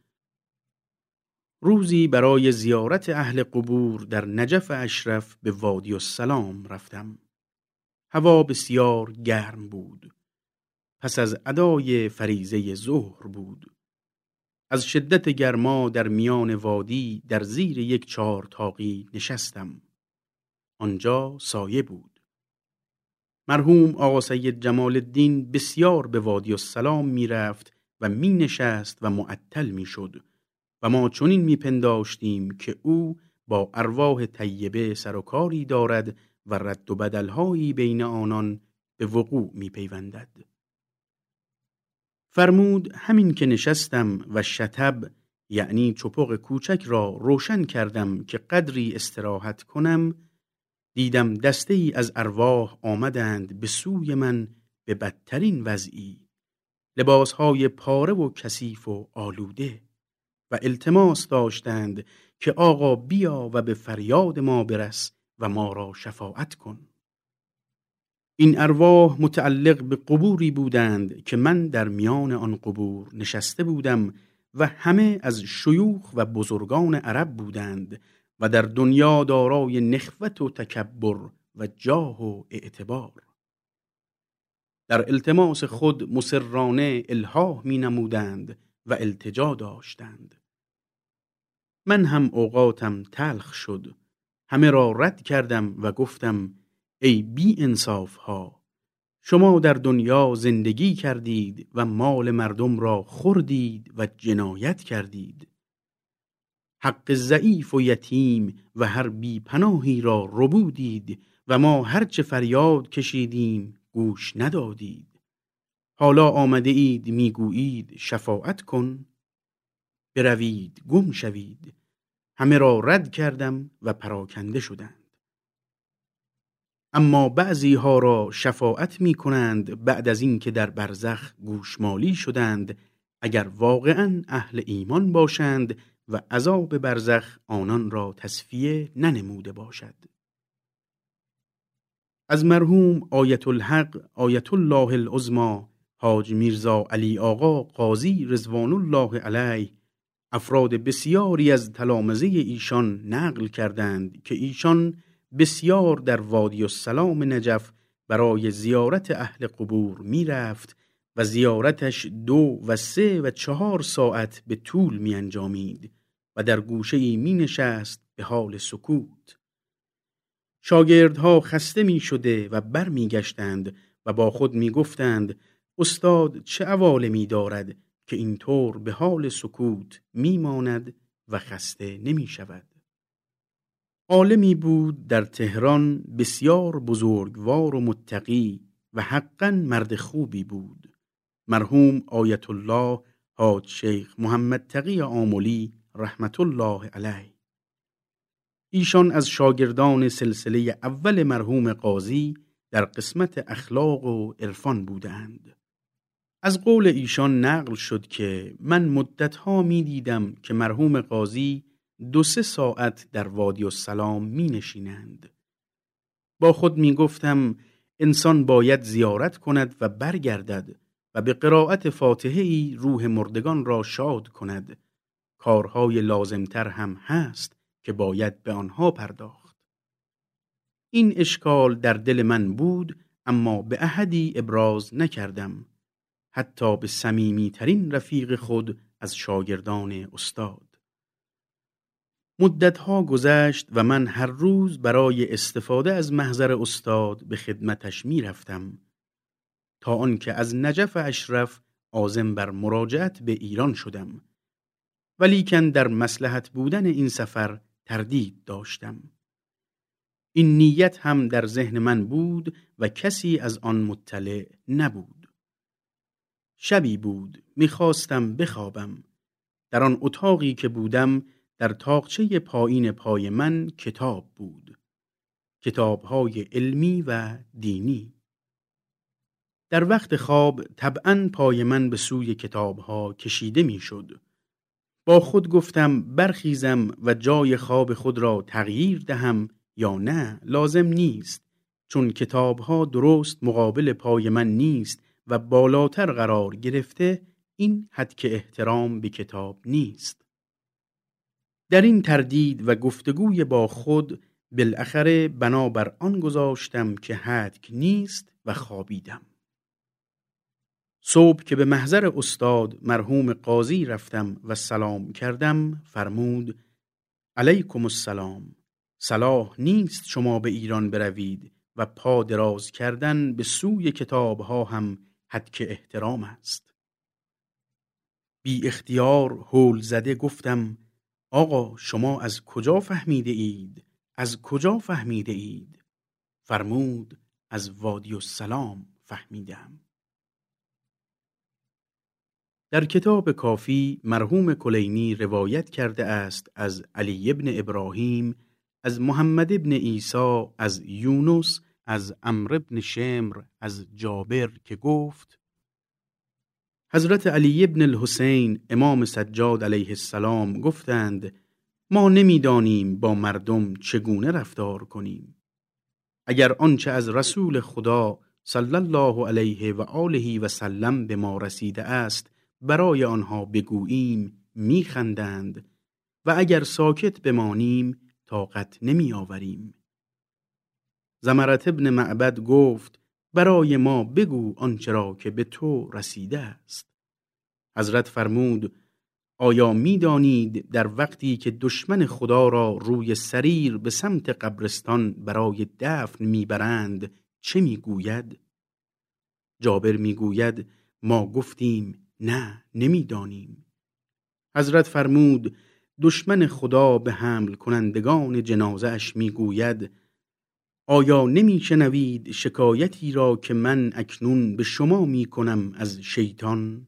[SPEAKER 1] روزی برای زیارت اهل قبور در نجف اشرف به وادی السلام رفتم. هوا بسیار گرم بود پس از ادای فریضه ظهر بود. از شدت گرما در میان وادی در زیر یک چهار تاقی نشستم. آنجا سایه بود. مرحوم آقا سید جمال الدین بسیار به وادی السلام می رفت و می نشست و معطل می شد و ما چنین می پنداشتیم که او با ارواح طیبه سر و کاری دارد و رد و بدلهایی بین آنان به وقوع می پیوندد. فرمود همین که نشستم و شتب یعنی چپق کوچک را روشن کردم که قدری استراحت کنم، دیدم دسته ای از ارواح آمدند به سوی من به بدترین وضعی، لباسهای پاره و کثیف و آلوده، و التماس داشتند که آقا بیا و به فریاد ما برس و ما را شفاعت کن. این ارواح متعلق به قبوری بودند که من در میان آن قبور نشسته بودم و همه از شیوخ و بزرگان عرب بودند و در دنیا دارای نخوت و تکبر و جاه و اعتبار. در التماس خود مصرانه الحاح می نمودند و التجا داشتند. من هم اوقاتم تلخ شد، همه را رد کردم و گفتم ای بی انصاف ها، شما در دنیا زندگی کردید و مال مردم را خوردید و جنایت کردید. حق ضعیف و یتیم و هر بی پناهی را ربودید و ما هرچه فریاد کشیدیم گوش ندادید. حالا آمده اید میگویید شفاعت کن؟ بروید گم شوید. همه را رد کردم و پراکنده شدند. اما بعضی ها را شفاعت می کنند بعد از این که در برزخ گوشمالی شدند، اگر واقعاً اهل ایمان باشند و عذاب برزخ آنان را تصفیه ننموده باشد. از مرحوم آیت الحق آیت الله العظمی حاج میرزا علی آقا قاضی رضوان الله علیه افراد بسیاری از تلامذه ایشان نقل کردند که ایشان بسیار در وادی السلام نجف برای زیارت اهل قبور می رفت و زیارتش دو و سه و چهار ساعت به طول می انجامید و در گوشه‌ای می نشست به حال سکوت. شاگردها خسته می شده و بر می گشتند و با خود می گفتند استاد چه عوالمی دارد که اینطور به حال سکوت می ماند و خسته نمی شود. عالمی بود در تهران بسیار بزرگوار و متقی و حقاً مرد خوبی بود. مرحوم آیت الله حاج شیخ محمد تقی آملی رحمت الله علیه. ایشان از شاگردان سلسله اول مرحوم قاضی در قسمت اخلاق و عرفان بودند. از قول ایشان نقل شد که من مدتها می دیدم که مرحوم قاضی دو سه ساعت در وادی السلام می نشینند. با خود می گفتم انسان باید زیارت کند و برگردد و به قرائت فاتحه‌ای روح مردگان را شاد کند. کارهای لازمتر هم هست که باید به آنها پرداخت. این اشکال در دل من بود، اما به احدی ابراز نکردم، حتی به صمیمی ترین رفیق خود از شاگردان استاد. مدتها گذشت و من هر روز برای استفاده از محضر استاد به خدمتش می رفتم تا آنکه از نجف اشرف عازم بر مراجعت به ایران شدم، ولیکن در مصلحت بودن این سفر تردید داشتم. این نیت هم در ذهن من بود و کسی از آن مطلع نبود. شبی بود میخواستم بخوابم. در آن اتاقی که بودم در تاقچه پایین پای من کتاب بود، کتاب‌های علمی و دینی. در وقت خواب طبعاً پای من به سوی کتاب‌ها کشیده میشد. با خود گفتم برخیزم و جای خواب خود را تغییر دهم یا نه لازم نیست، چون کتاب‌ها درست مقابل پای من نیست و بالاتر قرار گرفته، این حد که احترام به کتاب نیست. در این تردید و گفتگوی با خود بالاخره بنابر آن گذاشتم که حتک نیست و خوابیدم. صبح که به محضر استاد مرحوم قاضی رفتم و سلام کردم، فرمود: علیکم السلام. صلاح نیست شما به ایران بروید و پا دراز کردن به سوی کتابها هم حد احترام است. بی اختیار هول زده گفتم: آقا شما از کجا فهمیده اید؟ از کجا فهمیده اید؟ فرمود: از وادی السلام فهمیدم. در کتاب کافی مرحوم کلینی روایت کرده است از علی ابن ابراهیم، از محمد ابن عیسی، از یونس، از عمرو ابن شمر، از جابر که گفت: حضرت علی ابن الحسین امام سجاد علیه السلام گفتند: ما نمیدانیم با مردم چگونه رفتار کنیم. اگر آنچه از رسول خدا صلی الله علیه و آله و سلم به ما رسیده است برای آنها بگوییم میخندند و اگر ساکت بمانیم طاقت نمی آوریم. زمرة ابن معبد گفت: برای ما بگو آنچه را که به تو رسیده است. حضرت فرمود: آیا می دانید در وقتی که دشمن خدا را روی سریر به سمت قبرستان برای دفن می برند چه می گوید؟ جابر می گوید: ما گفتیم نه نمی دانیم. حضرت فرمود: دشمن خدا به حمل کنندگان جنازه اش می گوید: آیا نمی شنوید شکایتی را که من اکنون به شما می کنم از شیطان؟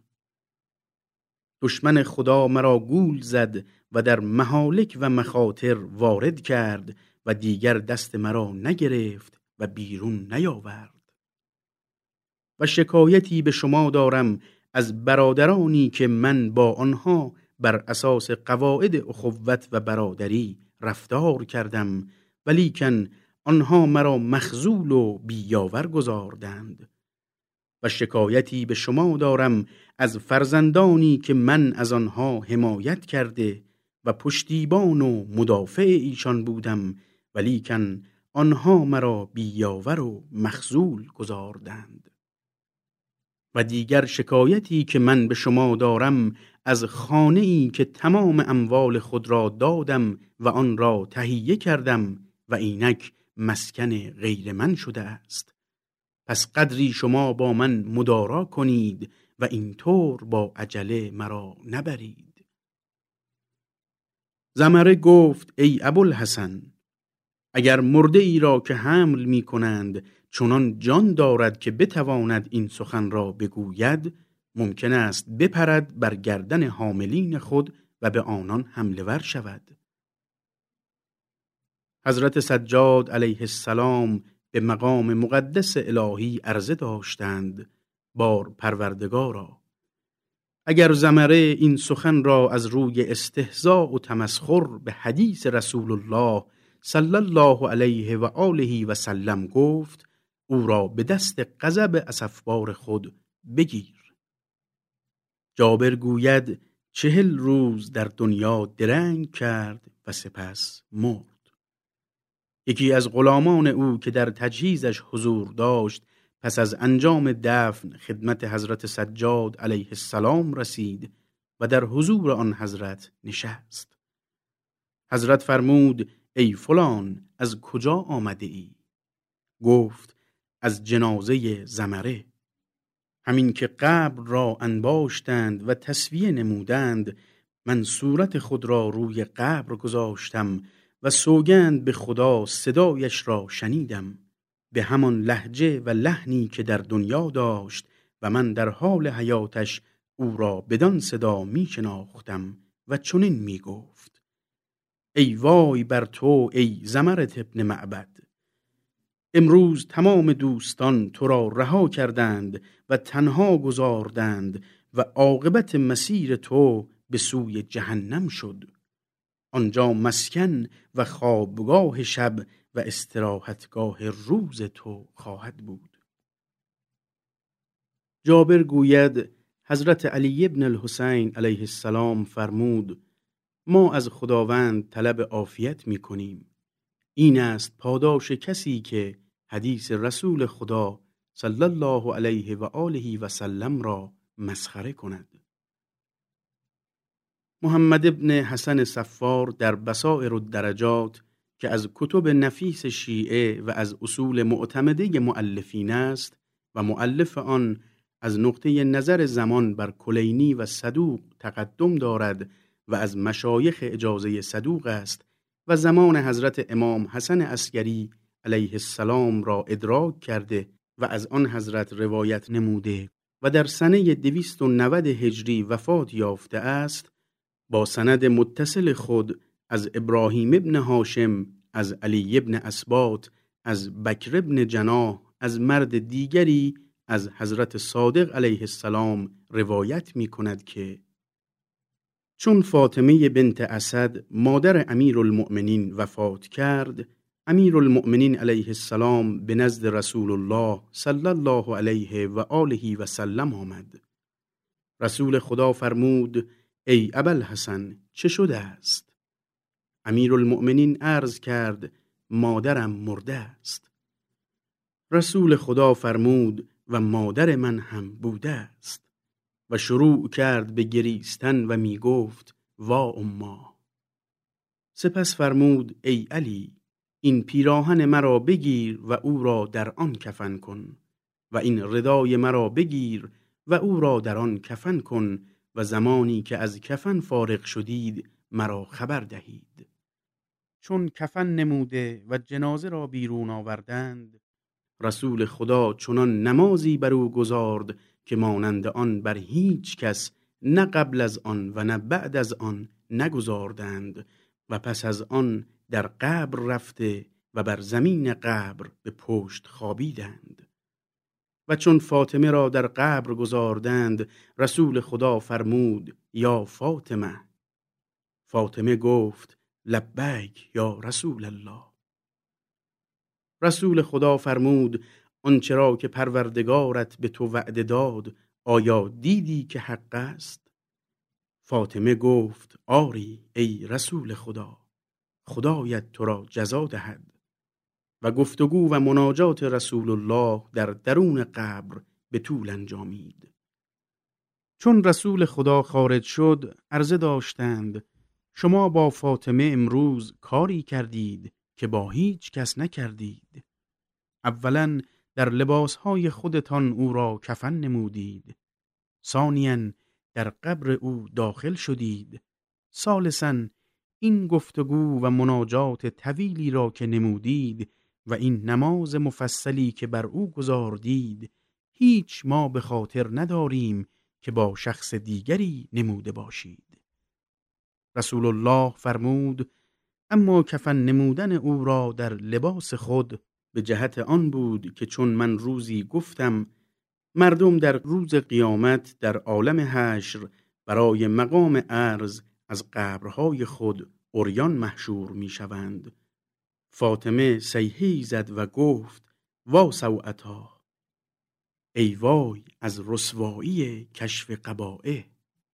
[SPEAKER 1] دشمن خدا مرا گول زد و در مهالک و مخاطر وارد کرد و دیگر دست مرا نگرفت و بیرون نیاورد. و شکایتی به شما دارم از برادرانی که من با آنها بر اساس قواعد اخوت و برادری رفتار کردم، ولیکن آنها مرا مخذول و بیاور گذاردند. و شکایتی به شما دارم از فرزندانی که من از آنها حمایت کرده و پشتیبان و مدافع ایشان بودم، ولیکن آنها مرا بیاور و مخذول گذاردند. و دیگر شکایتی که من به شما دارم از خانه‌ای که تمام اموال خود را دادم و آن را تهیه کردم و اینک مسکن غیر من شده است. پس قدری شما با من مدارا کنید و اینطور با عجله مرا نبرید. زمره گفت: ای ابوالحسن، اگر مرده ای را که حمل می کنند چنان جان دارد که بتواند این سخن را بگوید، ممکن است بپرد بر گردن حاملین خود و به آنان حمله ور شود. حضرت سجاد علیه السلام به مقام مقدس الهی عرضه داشتند: بار پروردگارا، اگر زمره این سخن را از روی استهزاء و تمسخر به حدیث رسول الله صلی الله علیه و آله و سلم گفت، او را به دست غضب اسفبار خود بگیر. جابر گوید: چهل روز در دنیا درنگ کرد و سپس مرد. یکی از غلامان او که در تجهیزش حضور داشت پس از انجام دفن خدمت حضرت سجاد علیه السلام رسید و در حضور آن حضرت نشست. حضرت فرمود: ای فلان، از کجا آمده ای؟ گفت: از جنازه زمره. همین که قبر را انباشتند و تسویه نمودند، من صورت خود را روی قبر گذاشتم و سوگند به خدا صدایش را شنیدم به همان لهجه و لحنی که در دنیا داشت و من در حال حیاتش او را بدان صدا می شناختم و چنین می گفت: ای وای بر تو ای زمرة ابن معبد، امروز تمام دوستان تو را رها کردند و تنها گذاردند و عاقبت مسیر تو به سوی جهنم شد. آنجا مسکن و خوابگاه شب و استراحتگاه روز تو خواهد بود. جابر گوید: حضرت علی ابن الحسین علیه السلام فرمود: ما از خداوند طلب عافیت می کنیم. این است پاداش کسی که حدیث رسول خدا صلی الله علیه و آله و سلم را مسخره کند. محمد ابن حسن صفار در بصائر الدرجات که از کتب نفیس شیعه و از اصول معتمده مؤلفین است و مؤلف آن از نقطه نظر زمان بر کلینی و صدوق تقدم دارد و از مشایخ اجازه صدوق است و زمان حضرت امام حسن عسکری علیه السلام را ادراک کرده و از آن حضرت روایت نموده و در سنه دویست و نود هجری وفات یافته است، با سند متصل خود از ابراهیم ابن هاشم، از علی ابن اسباط، از بکر ابن جناح، از مرد دیگری از حضرت صادق علیه السلام روایت می کند که چون فاطمه بنت اسد مادر امیرالمؤمنین وفات کرد، امیرالمؤمنین علیه السلام به نزد رسول الله صلی الله علیه و آله و سلم آمد. رسول خدا فرمود: ای ابوالحسن، چه شده است؟ امیرالمؤمنین عرض کرد: مادرم مرده است. رسول خدا فرمود: و مادر من هم بوده است. و شروع کرد به گریستن و می گفت: وا اما. سپس فرمود: ای علی، این پیراهن مرا بگیر و او را در آن کفن کن و این ردای مرا بگیر و او را در آن کفن کن و زمانی که از کفن فارغ شدید مرا خبر دهید. چون کفن نموده و جنازه را بیرون آوردند، رسول خدا چنان نمازی بر او گزارد که مانند آن بر هیچ کس نه قبل از آن و نه بعد از آن نگزاردند و پس از آن در قبر رفته و بر زمین قبر به پشت خوابیدند. و چون فاطمه را در قبر گذاردند، رسول خدا فرمود: یا فاطمه. فاطمه گفت: لبیک یا رسول الله. رسول خدا فرمود: آنچه را که پروردگارت به تو وعده داد آیا دیدی که حق است؟ فاطمه گفت: آری ای رسول خدا، خدایت تو را جزا دهد. و گفتگو و مناجات رسول الله در درون قبر به طول انجامید. چون رسول خدا خارج شد، عرضه داشتند: شما با فاطمه امروز کاری کردید که با هیچ کس نکردید. اولاً در لباسهای خودتان او را کفن نمودید. ثانیاً در قبر او داخل شدید. ثالثاً این گفتگو و مناجات طویلی را که نمودید و این نماز مفصلی که بر او گزاردید، هیچ ما به خاطر نداریم که با شخص دیگری نموده باشید. رسول الله فرمود: اما کفن نمودن او را در لباس خود به جهت آن بود که چون من روزی گفتم مردم در روز قیامت در عالم حشر برای مقام عرض از قبرهای خود عریان محشور می شوند. فاطمه صیحه‌ای زد و گفت: وا سوءتا، ای وای از رسوایی کشف قبائه.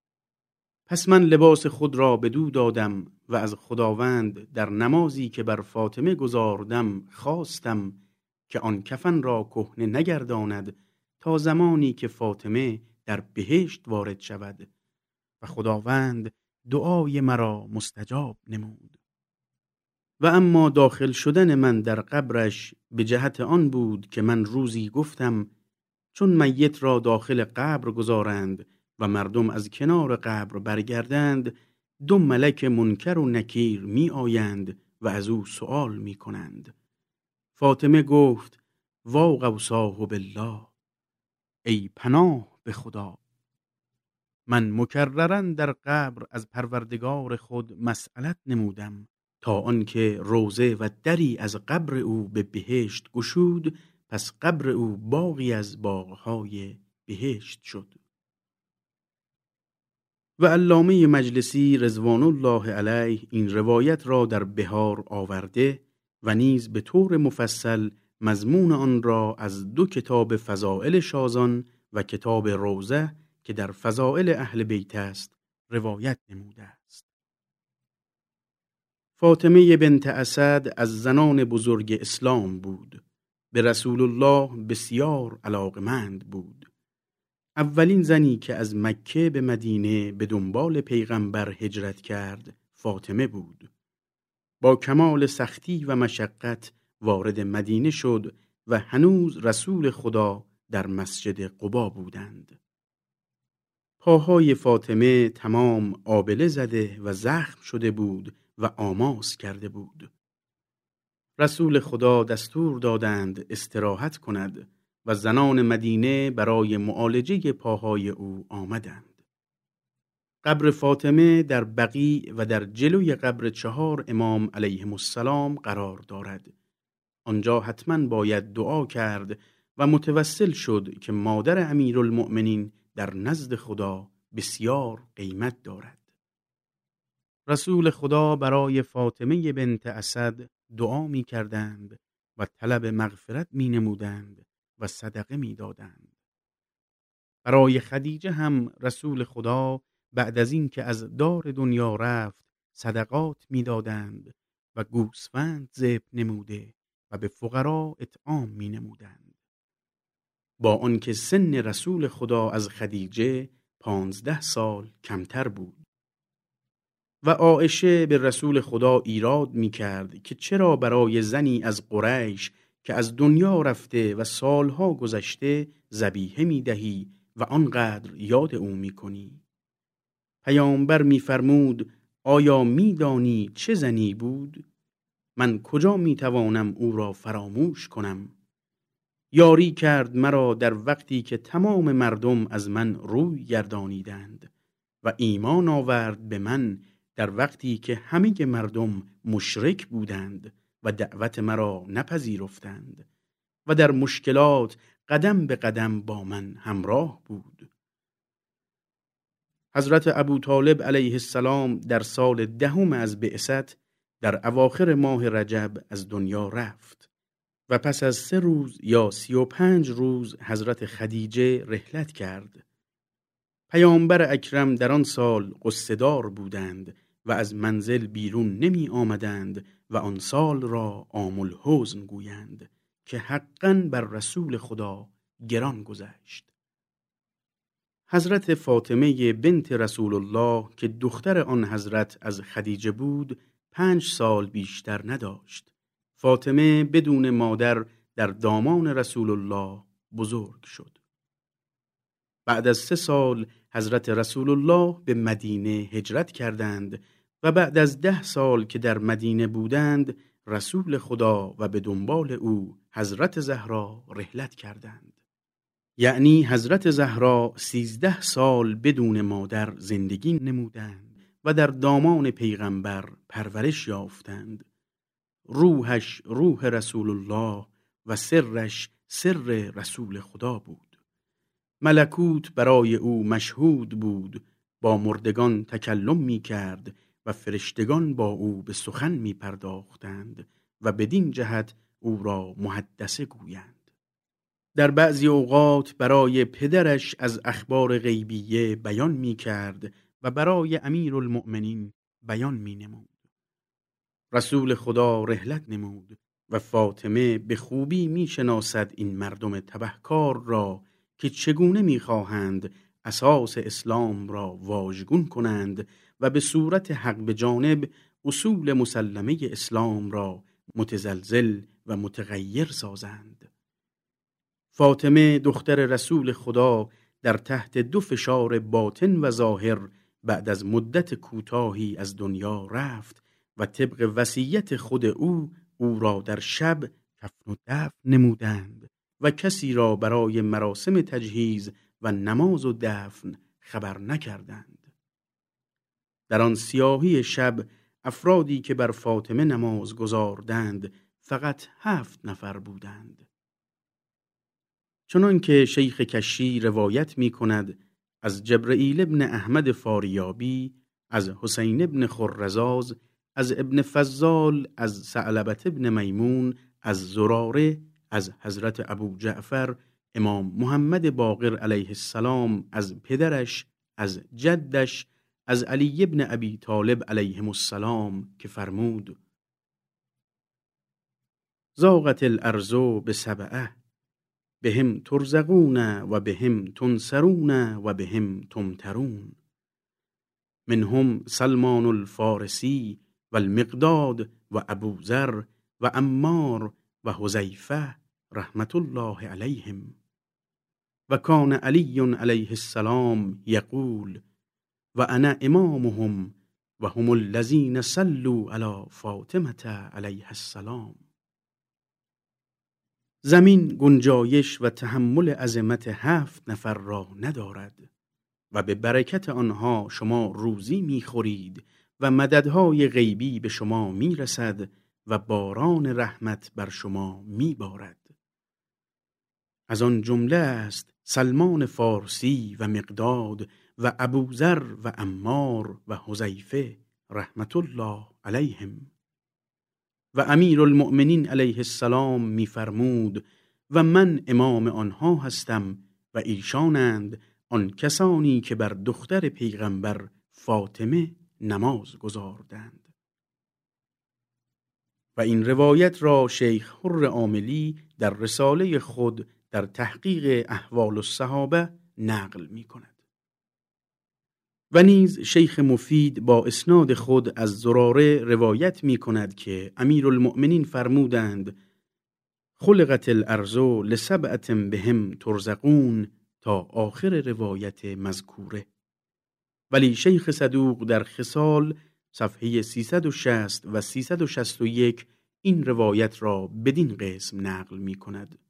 [SPEAKER 1] پس من لباس خود را بدو دادم و از خداوند در نمازی که بر فاطمه گزاردم خواستم که آن کفن را کهنه نگرداند تا زمانی که فاطمه در بهشت وارد شود، و خداوند دعای مرا مستجاب نمود. و اما داخل شدن من در قبرش به جهت آن بود که من روزی گفتم چون میت را داخل قبر گذارند و مردم از کنار قبر برگردند، دو ملک منکر و نکیر می آیند و از او سؤال می کنند. فاطمه گفت: وا قوساه بالله، ای پناه به خدا. من مکررن در قبر از پروردگار خود مسئلت نمودم تا آنکه روضه و دری از قبر او به بهشت گشود، پس قبر او باغی از باغهای بهشت شد. و علامه مجلسی رضوان الله علیه این روایت را در بهار آورده و نیز به طور مفصل مضمون آن را از دو کتاب فضائل شازان و کتاب روضه که در فضائل اهل بیت است روایت نموده است. فاطمه بنت اسد از زنان بزرگ اسلام بود. به رسول الله بسیار علاقمند بود. اولین زنی که از مکه به مدینه به دنبال پیغمبر هجرت کرد فاطمه بود. با کمال سختی و مشقت وارد مدینه شد و هنوز رسول خدا در مسجد قبا بودند. پاهای فاطمه تمام آبله زده و زخم شده بود و آماس کرده بود. رسول خدا دستور دادند استراحت کند و زنان مدینه برای معالجه پاهای او آمدند. قبر فاطمه در بقیع و در جلوی قبر چهار امام علیهم السلام قرار دارد. آنجا حتما باید دعا کرد و متوسل شد که مادر امیرالمؤمنین در نزد خدا بسیار قیمت دارد. رسول خدا برای فاطمه بنت اسد دعا می کردند و طلب مغفرت می نمودند و صدقه می دادند. برای خدیجه هم رسول خدا بعد از این که از دار دنیا رفت صدقات می دادند و گوسفند ذبح نموده و به فقرا اطعام می نمودند. با آنکه سن رسول خدا از خدیجه پانزده سال کمتر بود. و عایشه به رسول خدا ایراد می کرد که چرا برای زنی از قریش که از دنیا رفته و سالها گذشته ذبیحه می دهی و آنقدر یاد او می کنی. پیامبر می فرمود آیا می دانی چه زنی بود؟ من کجا می توانم او را فراموش کنم؟ یاری کرد مرا در وقتی که تمام مردم از من روی گردانیدند و ایمان آورد به من در وقتی که همه مردم مشرک بودند و دعوت مرا نپذیرفتند و در مشکلات قدم به قدم با من همراه بود. حضرت ابوطالب علیه السلام در سال دهم از بعثت در اواخر ماه رجب از دنیا رفت و پس از سه روز یا سی و پنج روز حضرت خدیجه رحلت کرد. پیامبر اکرم در آن سال غصه‌دار بودند و از منزل بیرون نمی آمدند و آن سال را عام الحزن گویند که حقاً بر رسول خدا گران گذشت. حضرت فاطمه بنت رسول الله که دختر آن حضرت از خدیجه بود پنج سال بیشتر نداشت. فاطمه بدون مادر در دامان رسول الله بزرگ شد. بعد از سه سال حضرت رسول الله به مدینه هجرت کردند و بعد از ده سال که در مدینه بودند رسول خدا و به دنبال او حضرت زهرا رحلت کردند. یعنی حضرت زهرا سیزده سال بدون مادر زندگی نمودند و در دامان پیغمبر پرورش یافتند. روحش روح رسول الله و سرش سر رسول خدا بود. ملکوت برای او مشهود بود، با مردگان تکلم می کرد و فرشتگان با او به سخن می پرداختند و بدین جهت او را محدثه گویند. در بعضی اوقات برای پدرش از اخبار غیبیه بیان می کرد و برای امیرالمؤمنین بیان می نمود. رسول خدا رحلت نمود و فاطمه به خوبی می شناسد این مردم تبهکار را که چگونه می خواهند اساس اسلام را واژگون کنند و به صورت حق به جانب اصول مسلمه اسلام را متزلزل و متغیر سازند. فاطمه دختر رسول خدا در تحت دو فشار باطن و ظاهر بعد از مدت کوتاهی از دنیا رفت و طبق وصیت خود او او را در شب کفن و دفن نمودند و کسی را برای مراسم تجهیز و نماز و دفن خبر نکردند. در آن سیاهی شب افرادی که بر فاطمه نماز گزاردند فقط هفت نفر بودند. چنان که شیخ کشی روایت می کند از جبرئیل ابن احمد فاریابی، از حسین ابن خرزاز، از ابن فضال، از ثعلبة ابن میمون، از زراره، از حضرت ابو جعفر امام محمد باقر علیه السلام، از پدرش، از جدش، از علی ابن ابی طالب علیهم السلام که فرمود: ضاقت الارض بسبعه بهم ترزقون و بهم تنصرون و بهم تمترون. منهم سلمان الفارسی و المقداد و ابوذر و عمار و حذیفه رحمت الله علیهم. و کان علی علیه السلام یقول و انا امامهم و هم الذین صلوا علی فاطمه علیها السلام. زمین گنجایش و تحمل عظمت هفت نفر را ندارد و به برکت آنها شما روزی می‌خورید و مددهای غیبی به شما می‌رسد و باران رحمت بر شما می‌بارد. از آن جمله است سلمان فارسی و مقداد و ابوذر و عمار و حذیفه رحمت الله علیهم. و امیر المؤمنین علیه السلام می‌فرمود و من امام آنها هستم و ایشانند آن کسانی که بر دختر پیغمبر فاطمه نماز گزاردند. و این روایت را شیخ حر عاملی در رساله خود در تحقیق احوال الصحابه نقل می کند. و نیز شیخ مفید با اسناد خود از زراره روایت می کند که امیرالمؤمنین فرمودند خلقت الارض لسبعة بهم ترزقون تا آخر روایت مذکوره. ولی شیخ صدوق در خصال صفحه سیصد و شصت و سیصد و شصت و یک این روایت را بدین قسم نقل می کند.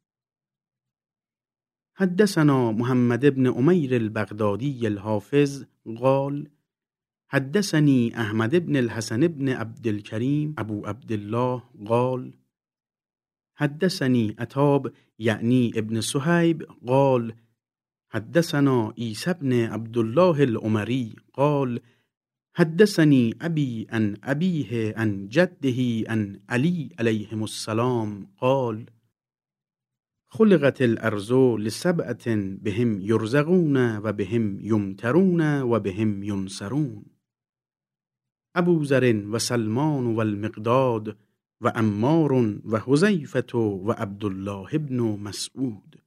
[SPEAKER 1] حدثنا محمد بن عمیر البغدادی الحافظ قال حدثني احمد بن الحسن بن عبد الكريم ابو عبد الله قال حدثني عتاب یعنی ابن صهیب قال حدثنا عیسی بن عبد الله العمری قال حدثني ابي عن ابيه عن جده عن علی علیهم السلام قال خلقت الارض لسبعة بهم یرزقون و بهم یمترون و بهم ینصرون. ابوذر و سلمان و المقداد و عمار و حذیفة و عبدالله بن مسعود.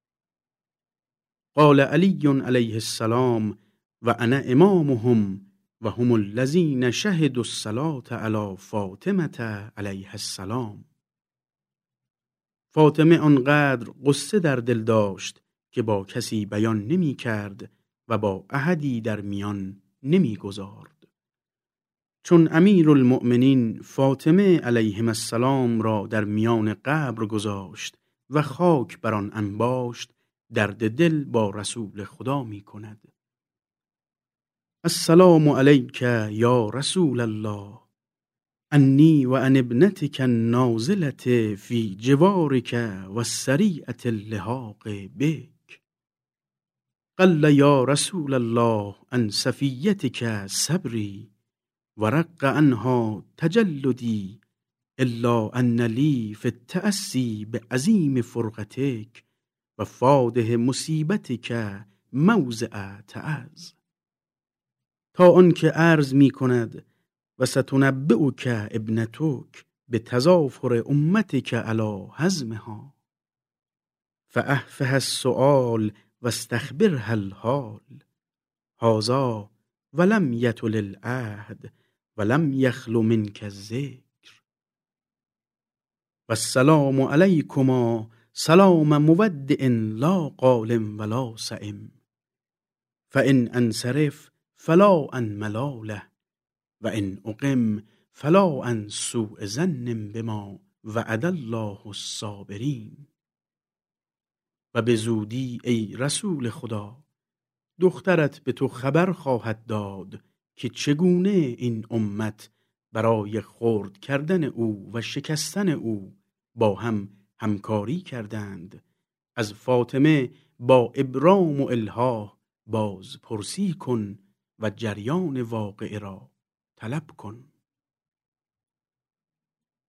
[SPEAKER 1] قال علی علیه السلام و انا امامهم و هم الذین شهدوا الصلاة علی فاطمه علیها السلام. فاطمه آنقدر غصه در دل داشت که با کسی بیان نمی کرد و با احدی در میان نمی گذارد. چون امیر المؤمنین فاطمه علیهم السلام را در میان قبر گذاشت و خاک بر آن انباشت درد دل با رسول خدا می کند. السلام علیک یا رسول الله انی و ان ابنتک النازلة فی جوارک و السریعة اللحاق بک. قل یا رسول الله عن صفیتک صبری و رق عنها تجلدی الا ان لی فی التأسی بعظیم فرقتک و فاده مصیبتک موضع تعظ. تا آنکه عرض می کند و ستنبئک ابنتک بتضافر امتک علی هضمها فاحفها السؤال و استخبرها الحال هذا ولم یطل العهد ولم یخل منک الذکر. والسلام علیکما سلام مودع لا قال ولا سئم فان انصرف فلا عن ملاله و ان اقم فلا عن سوء ظن بما وعد الله الصابرین. و به زودی ای رسول خدا دخترت به تو خبر خواهد داد که چگونه این امت برای خرد کردن او و شکستن او با هم همکاری کردند. از فاطمه با ابرام و الحاح باز پرسی کن و جریان واقعه را طلب کن.